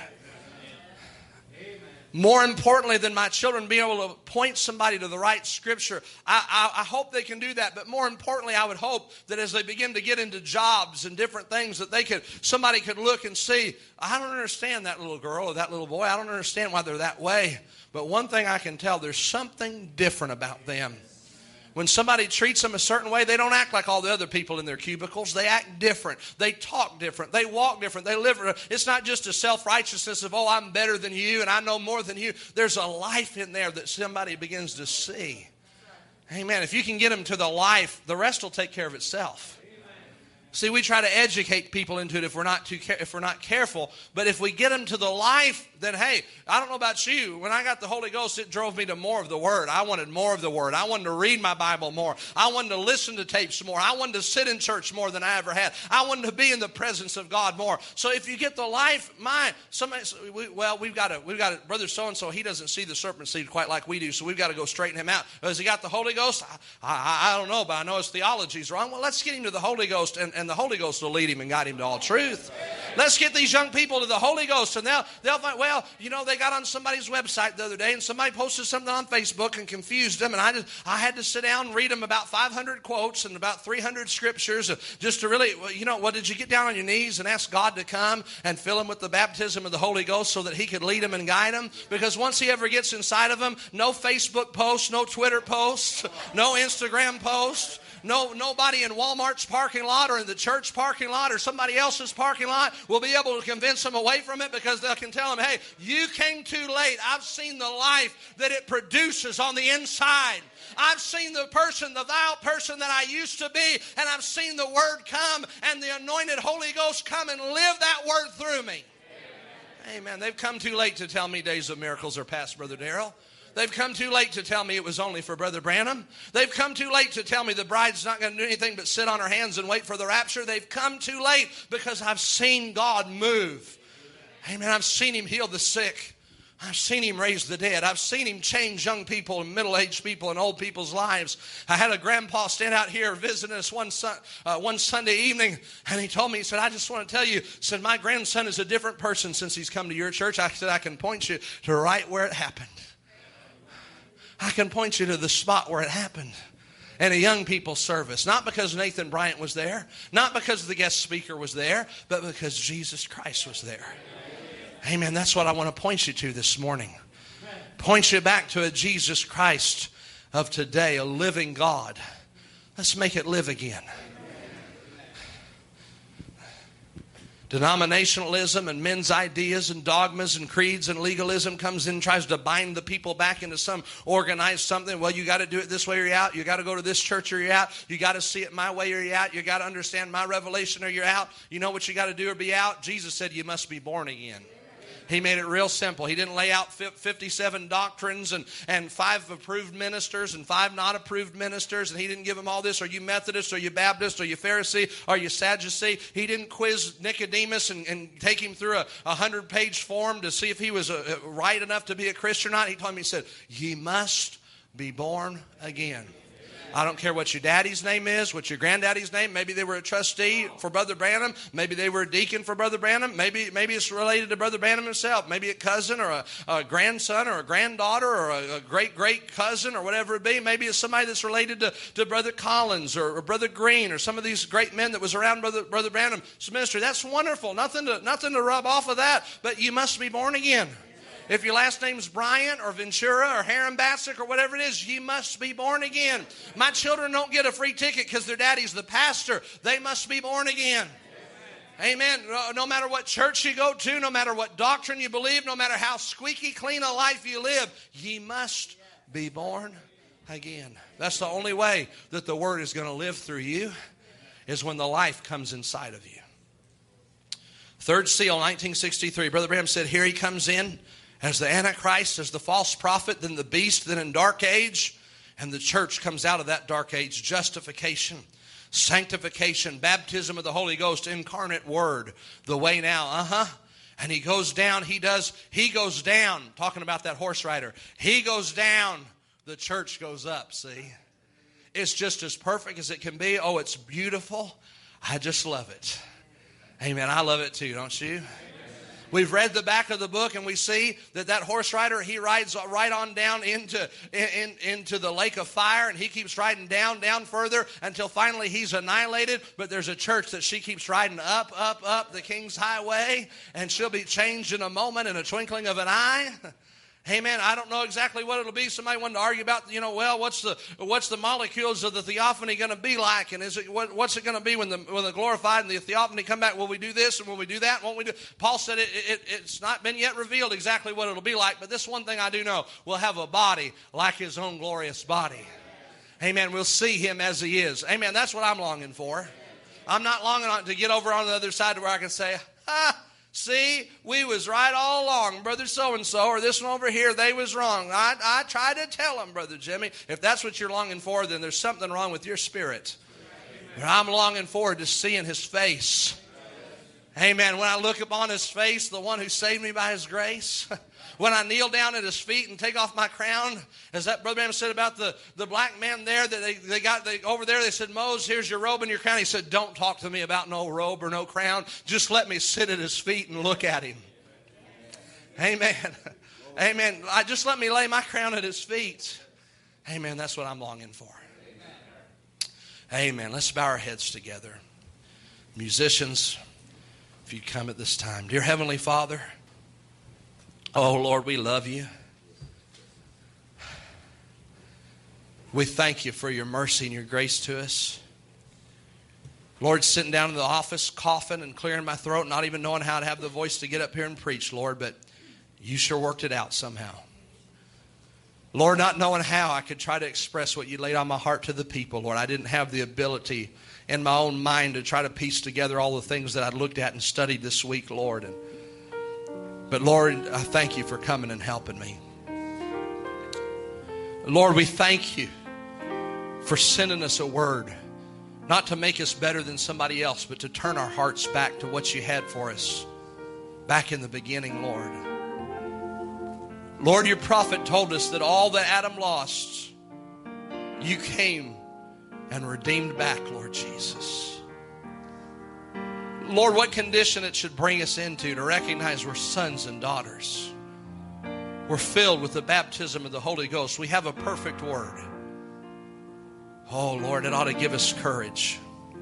More importantly than my children being able to point somebody to the right scripture, I, I, I hope they can do that. But more importantly, I would hope that as they begin to get into jobs and different things, that they could, somebody could look and see, I don't understand that little girl or that little boy. I don't understand why they're that way. But one thing I can tell, there's something different about them. When somebody treats them a certain way, they don't act like all the other people in their cubicles. They act different. They talk different. They walk different. They live. It's not just a self-righteousness of, oh, I'm better than you and I know more than you. There's a life in there that somebody begins to see. Amen. If you can get them to the life, the rest will take care of itself. See, we try to educate people into it if we're not too if we're not careful. But if we get them to the life, then hey, I don't know about you. When I got the Holy Ghost, it drove me to more of the Word. I wanted more of the Word. I wanted to read my Bible more. I wanted to listen to tapes more. I wanted to sit in church more than I ever had. I wanted to be in the presence of God more. So if you get the life, my somebody, we, well, we've got to we've got to, brother so and so. He doesn't see the serpent seed quite like we do, so we've got to go straighten him out. Has he got the Holy Ghost? I, I, I don't know, but I know his theology's wrong. Well, let's get him to the Holy Ghost, and, and the Holy Ghost will lead him and guide him to all truth. Let's get these young people to the Holy Ghost, and they'll they'll find, well, you know, they got on somebody's website the other day, and somebody posted something on Facebook and confused them, and I just I had to sit down and read them about five hundred quotes and about three hundred scriptures just to really, you know, what did you get down on your knees and ask God to come and fill them with the baptism of the Holy Ghost so that He could lead them and guide them? Because once He ever gets inside of them, no Facebook posts, no Twitter posts, no Instagram posts. No, nobody in Walmart's parking lot or in the church parking lot or somebody else's parking lot will be able to convince them away from it, because they can tell them, hey, you came too late. I've seen the life that it produces on the inside. I've seen the person, the vile person that I used to be, and I've seen the Word come and the anointed Holy Ghost come and live that Word through me. Amen. Amen. They've come too late to tell me days of miracles are past, Brother Darrell. They've come too late to tell me it was only for Brother Branham. They've come too late to tell me the bride's not going to do anything but sit on her hands and wait for the rapture. They've come too late because I've seen God move. Amen. I've seen Him heal the sick. I've seen him raise the dead. I've seen him change young people and middle-aged people and old people's lives. I had a grandpa stand out here visiting us one, uh, one Sunday evening, and he told me, he said, I just want to tell you, said, my grandson is a different person since he's come to your church. I said, I can point you to right where it happened. I can point you to the spot where it happened. In a young people's service. Not because Nathan Bryant was there. Not because the guest speaker was there. But because Jesus Christ was there. Amen. That's what I want to point you to this morning. Point you back to a Jesus Christ of today. A living God. Let's make it live again. Denominationalism and men's ideas and dogmas and creeds and legalism comes in and tries to bind the people back into some organized something. Well, you got to do it this way or you're out. You got to go to this church or you're out. You got to see it my way or you're out. You got to understand my revelation or you're out. You know what you got to do or be out? Jesus said you must be born again. He made it real simple. He didn't lay out fifty-seven doctrines and, and five approved ministers and five not approved ministers. And he didn't give them all this. Are you Methodist? Are you Baptist? Are you Pharisee? Are you Sadducee? He didn't quiz Nicodemus and, and take him through a, a hundred-page form to see if he was a, a right enough to be a Christian or not. He told him, he said, ye must be born again. I don't care what your daddy's name is, what your granddaddy's name. Maybe they were a trustee for Brother Branham. Maybe they were a deacon for Brother Branham. Maybe maybe it's related to Brother Branham himself. Maybe a cousin or a, a grandson or a granddaughter or a, a great-great cousin or whatever it be. Maybe it's somebody that's related to, to Brother Collins or, or Brother Green or some of these great men that was around Brother, Brother Branham's ministry. That's wonderful. Nothing to, nothing to rub off of that. But you must be born again. If your last name's Bryant or Ventura or Harambasic or whatever it is, you must be born again. My children don't get a free ticket because their daddy's the pastor. They must be born again. Amen. Amen. No matter what church you go to, no matter what doctrine you believe, no matter how squeaky clean a life you live, ye must be born again. That's the only way that the word is going to live through you, is when the life comes inside of you. Third seal, nineteen sixty-three. Brother Branham said, here he comes in as the Antichrist, as the false prophet, then the beast, then in dark age. And the church comes out of that dark age. Justification, sanctification, baptism of the Holy Ghost, incarnate word. The way now, uh-huh. And he goes down, he does, he goes down. Talking about that horse rider. He goes down, the church goes up, see. It's just as perfect as it can be. Oh, it's beautiful. I just love it. Amen. I love it too, don't you? We've read the back of the book and we see that that horse rider, he rides right on down into, in, into the lake of fire, and he keeps riding down, down further until finally he's annihilated. But there's a church that she keeps riding up, up, up the King's Highway, and she'll be changed in a moment, in a twinkling of an eye. Amen. I don't know exactly what it'll be. Somebody wanted to argue about, you know, well, what's the what's the molecules of the theophany going to be like, and is it what, what's it going to be when the when the glorified and the theophany come back? Will we do this and will we do that? Won't we do? Paul said it, it, it's not been yet revealed exactly what it'll be like, but this one thing I do know: we'll have a body like His own glorious body. Amen. We'll see Him as He is. Amen. That's what I'm longing for. I'm not longing to get over on the other side to where I can say, ah. See, we was right all along, Brother so-and-so, or this one over here, they was wrong. I, I tried to tell them, Brother Jimmy. If that's what you're longing for, then there's something wrong with your spirit. But I'm longing forward to seeing His face. Amen. When I look upon His face, the one who saved me by His grace, when I kneel down at His feet and take off my crown, as that Brother Branham said about the, the black man there, that they, they got they, over there, they said, Moses, here's your robe and your crown. He said, don't talk to me about no robe or no crown. Just let me sit at His feet and look at Him. Amen. Amen. I, just let me lay my crown at His feet. Amen. That's what I'm longing for. Amen. Let's bow our heads together. Musicians, if you come at this time. Dear Heavenly Father, oh, Lord, we love You. We thank You for Your mercy and Your grace to us. Lord, sitting down in the office, coughing and clearing my throat, not even knowing how to have the voice to get up here and preach, Lord, but You sure worked it out somehow. Lord, not knowing how I could try to express what You laid on my heart to the people, Lord. I didn't have the ability in my own mind to try to piece together all the things that I looked at and studied this week, Lord. And But Lord, I thank You for coming and helping me. Lord, we thank You for sending us a word, not to make us better than somebody else, but to turn our hearts back to what You had for us back in the beginning, Lord. Lord, your prophet told us that all that Adam lost, you came and redeemed back, Lord Jesus. Lord, what condition it should bring us into to recognize we're sons and daughters. We're filled with the baptism of the Holy Ghost. We have a perfect word. Oh, Lord, it ought to give us courage.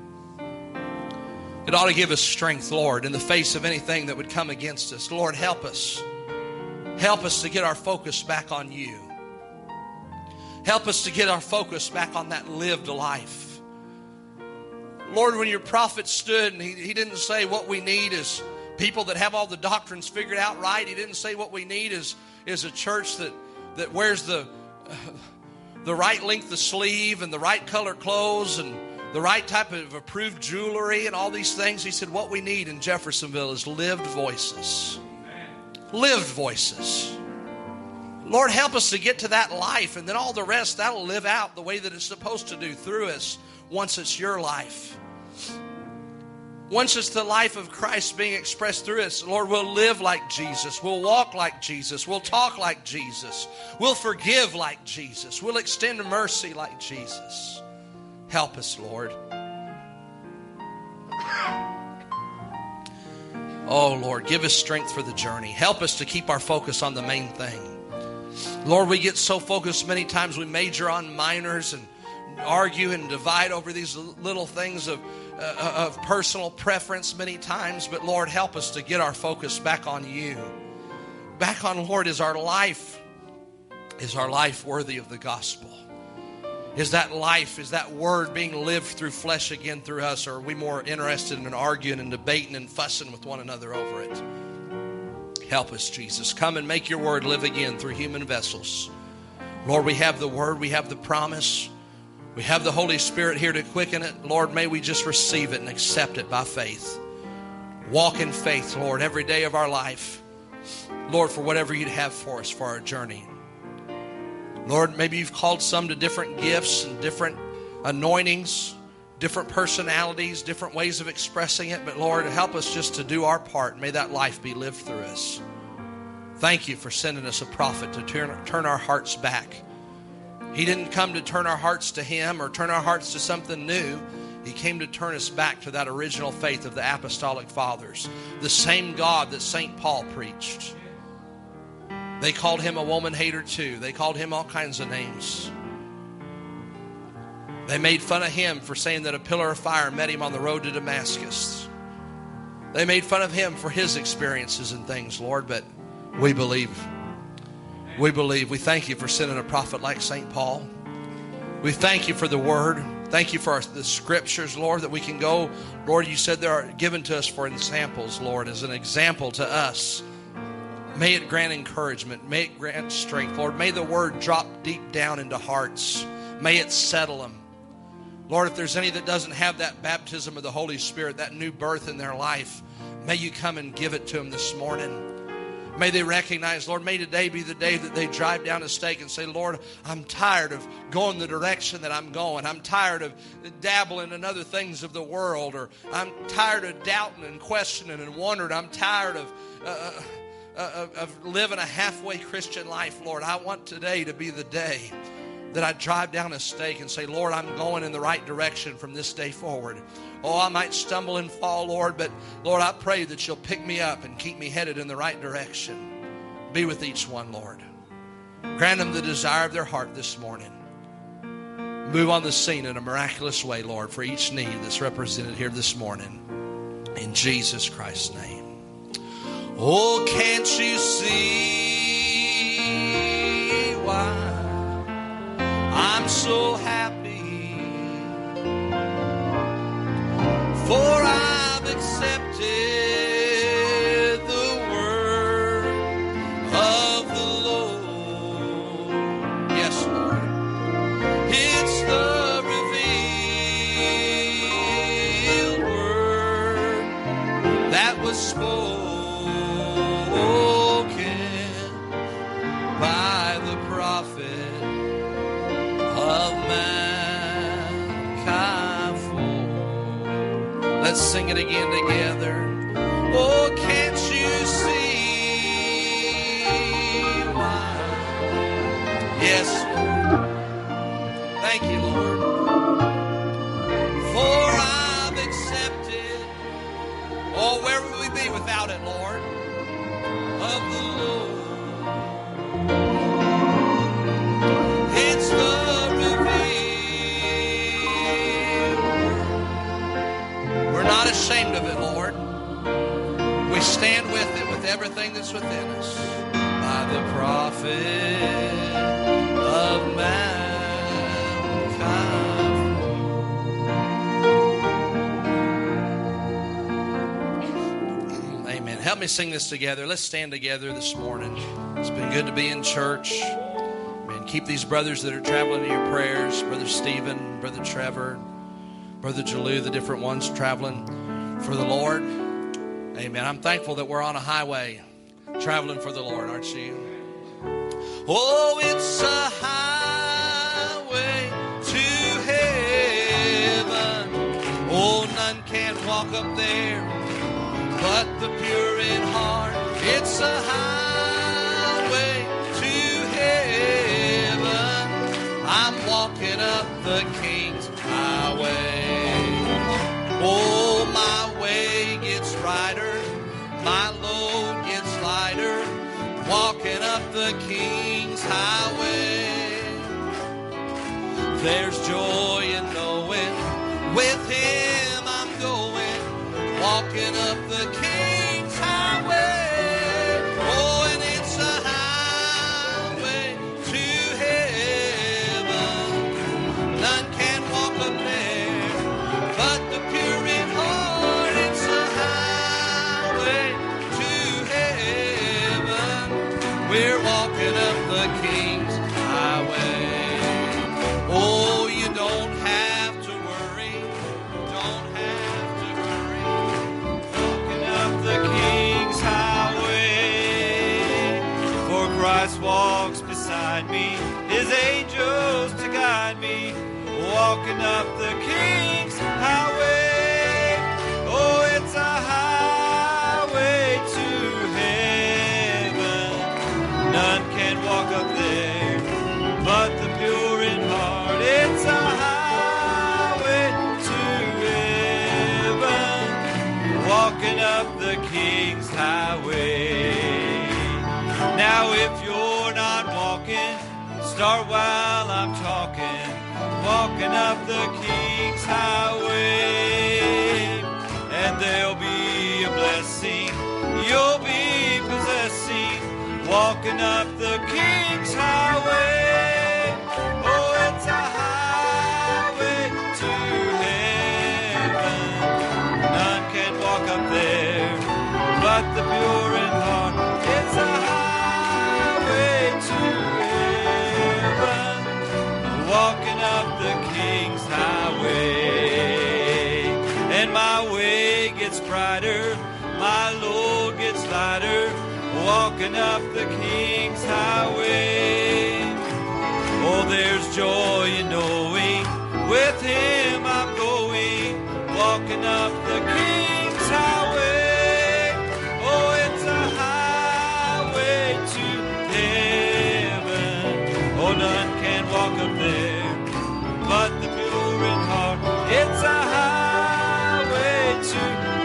It ought to give us strength, Lord, in the face of anything that would come against us. Lord, help us. Help us to get our focus back on you. Help us to get our focus back on that lived life. Lord, when your prophet stood, and he, he didn't say what we need is people that have all the doctrines figured out right. He didn't say what we need is, is a church that, that wears the, uh, the right length of sleeve and the right color clothes and the right type of approved jewelry and all these things. He said what we need in Jeffersonville is lived voices. Lived voices. Lord, help us to get to that life, and then all the rest, that'll live out the way that it's supposed to do through us once it's your life. Once it's the life of Christ being expressed through us, Lord, we'll live like Jesus. We'll walk like Jesus. We'll talk like Jesus. We'll forgive like Jesus. We'll extend mercy like Jesus. Help us, Lord. Oh, Lord, give us strength for the journey. Help us to keep our focus on the main thing. Lord, we get so focused many times we major on minors and argue and divide over these little things of, uh, of personal preference many times. But Lord, help us to get our focus back on you. Back on, Lord, is our life. Is our life worthy of the gospel? Is that life, is that word being lived through flesh again through us? Or are we more interested in arguing and debating and fussing with one another over it? Help us, Jesus. Come and make your word live again through human vessels. Lord, we have the word, we have the promise. We have the Holy Spirit here to quicken it. Lord, may we just receive it and accept it by faith. Walk in faith, Lord, every day of our life. Lord, for whatever you'd have for us for our journey. Lord, maybe you've called some to different gifts and different anointings, different personalities, different ways of expressing it. But Lord, help us just to do our part. May that life be lived through us. Thank you for sending us a prophet to turn, turn our hearts back. He didn't come to turn our hearts to him or turn our hearts to something new. He came to turn us back to that original faith of the apostolic fathers. The same God that Saint Paul preached. They called him a woman hater too. They called him all kinds of names. They made fun of him for saying that a pillar of fire met him on the road to Damascus. They made fun of him for his experiences and things, Lord, but we believe. We believe. We thank you for sending a prophet like Saint Paul. We thank you for the word. Thank you for our, the scriptures, Lord, that we can go. Lord, you said they are given to us for examples, Lord, as an example to us. May it grant encouragement. May it grant strength, Lord. May the word drop deep down into hearts. May it settle them. Lord, if there's any that doesn't have that baptism of the Holy Spirit, that new birth in their life, may you come and give it to them this morning. May they recognize, Lord, may today be the day that they drive down a stake and say, Lord, I'm tired of going the direction that I'm going. I'm tired of dabbling in other things of the world, or I'm tired of doubting and questioning and wondering. I'm tired of... Uh, Of, of living a halfway Christian life, Lord. I want today to be the day that I drive down a stake and say, Lord, I'm going in the right direction from this day forward. Oh, I might stumble and fall, Lord, but Lord, I pray that you'll pick me up and keep me headed in the right direction. Be with each one, Lord. Grant them the desire of their heart this morning. Move on the scene in a miraculous way, Lord, for each need that's represented here this morning. In Jesus Christ's name. Oh, can't you see why I'm so happy? For I've accepted the word of the Lord. Yes, Lord. It's the revealed word that was spoken by the prophet of mankind. Let's sing it again together. Oh, can't you see why Thank you, Lord. For I've accepted. Oh, where would we be without it, Lord? Of the Lord. It's the revealed. We're not ashamed of it, Lord. We stand with it, with everything that's within us. By the prophet of mankind. Amen. Help me sing this together. Let's stand together this morning. It's been good to be in church. Man, keep these brothers that are traveling in your prayers. Brother Stephen, Brother Trevor, Brother Jalou, the different ones traveling for the Lord. Amen. I'm thankful that we're on a highway traveling for the Lord, aren't you? Oh, it's a highway to heaven. Oh, none can walk up there but the pure in heart. It's a highway to heaven. I'm walking up the King's highway. Oh, my way gets brighter, my load gets lighter, walking up the King's highway. There's joy in knowing with Him I'm going, walking up the King's highway. Oh, and it's a highway to heaven. None can walk up there but the pure in heart. It's a highway to heaven. We're walking up the King's highway. Oh, you don't have to worry, don't have to hurry. Walking up the King's highway, for Christ walks beside me, His angels to guide me. Walking up the King's highway. Oh, it's a highway to heaven. None can walk up there but the pure in heart. It's a highway to heaven. Walking up the King's highway. Now if you're not walking, start while I'm talking. Walking up the King's highway, and there'll be a blessing you'll be possessing. Walking up the King's highway. Oh, it's a highway to heaven. None can walk up there but the pure in heart. It's a highway to heaven. Walking up the King's highway. And my way gets brighter, my load gets lighter. Walking up the King's highway. Oh, there's joy in knowing with Him I'm going. Walking up the King's highway. Oh, it's a highway to heaven. Oh, none can walk up there but the pure in heart. It's a highway to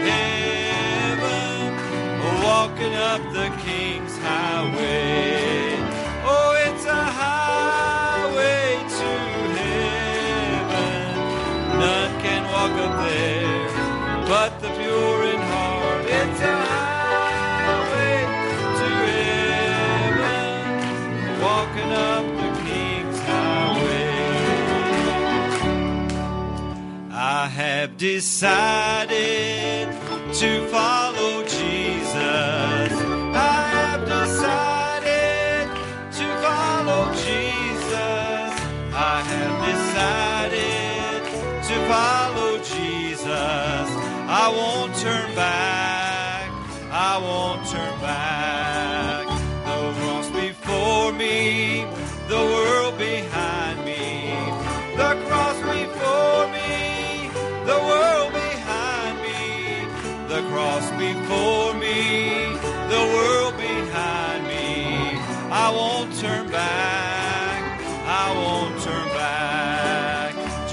heaven. Oh, walking up the King's highway. Oh, it's a highway to heaven. None can walk up there but the pure in heart. It's a highway to heaven. Walking up the King's highway. I have decided to follow Jesus. I have decided to follow Jesus. I have decided to follow Jesus. I won't turn back. I won't turn back. The cross before me, the world behind me. The cross before me, the world behind me. The cross before me, the world behind me. I won't turn back. I won't turn back.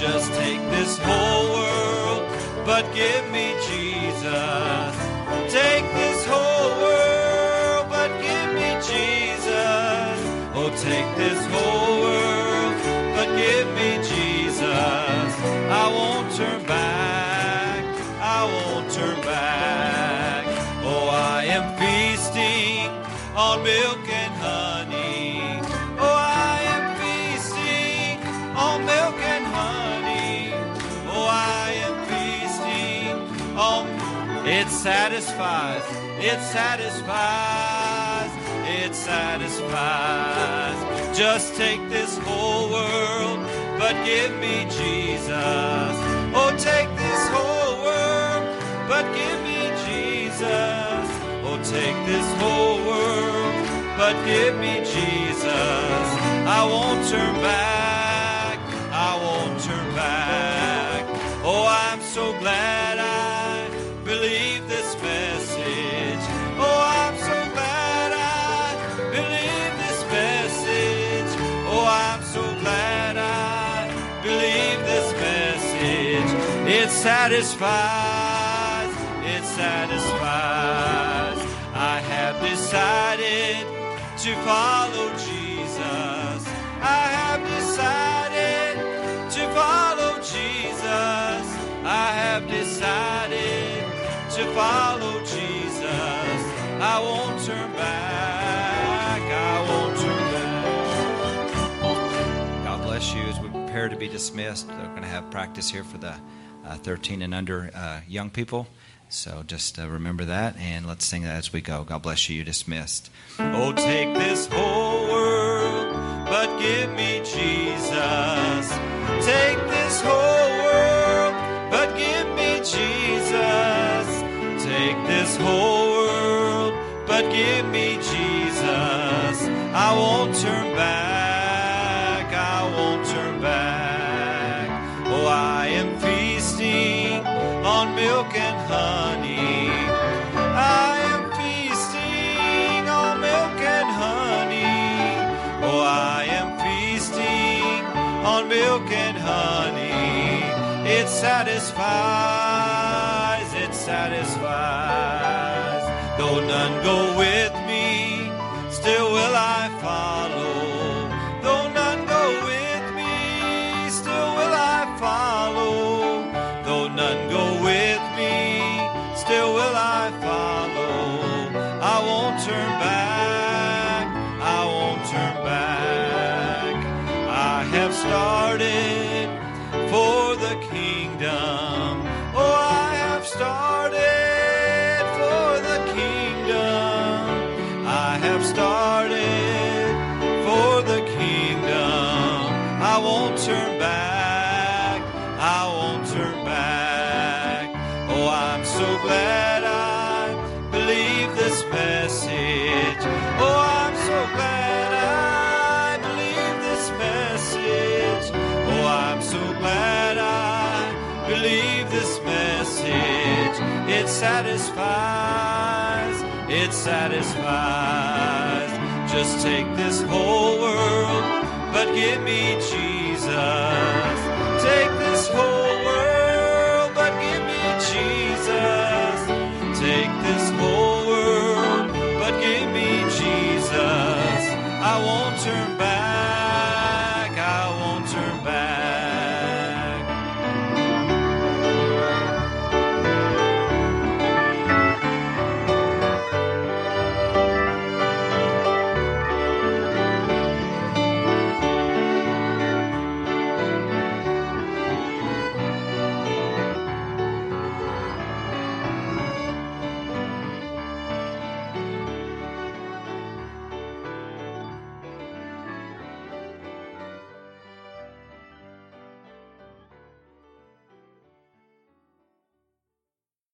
Just take this whole world, but give me Jesus. Take this whole world, but give me Jesus. Oh, take this whole world, but give me Jesus. I won't turn back, I won't turn back. Oh, I am feasting on milk and honey. Oh, I am feasting on milk and honey. Oh, I am feasting on. It satisfies, it satisfies, it satisfies. Just take this whole world, but give me Jesus. Oh, take this whole world, but give me Jesus. Oh, take this whole world, but give me Jesus. I won't turn back, I won't turn back. Oh, I'm so glad I believe this message. Oh, I'm so glad I believe this message. Oh, I'm so glad I believe this message. It satisfies, it satisfies. I have decided to follow Jesus. I have decided to follow Jesus. I have decided to follow Jesus. I won't turn back, I won't turn back. God bless you. As we prepare to be dismissed, we're going to have practice here for the uh, thirteen and under uh, young people. So just uh, remember that, and let's sing that as we go. God bless you. You're dismissed. Oh, take this whole world, but give me Jesus. Take this whole world, but give me Jesus. Take this whole world, but give me Jesus. I won't turn back, I won't turn back. Oh, I am feasting on milk and honey. I am feasting on milk and honey. Oh, I am feasting on milk and honey. It satisfies, it satisfies. Though none go with me, still will I follow. Though none go with me, still will I follow. Though none go with me, still will I follow. I won't turn back, I won't turn back. I have started for the kingdom. Oh, I have started for the kingdom. I have started for the kingdom. I won't turn back, I won't turn back. Oh, I'm so glad I believe this message. Oh, I'm so glad I believe this message. Oh, I'm so glad I believe this message. It satisfies, it satisfies. Just take this whole world, but give me Jesus.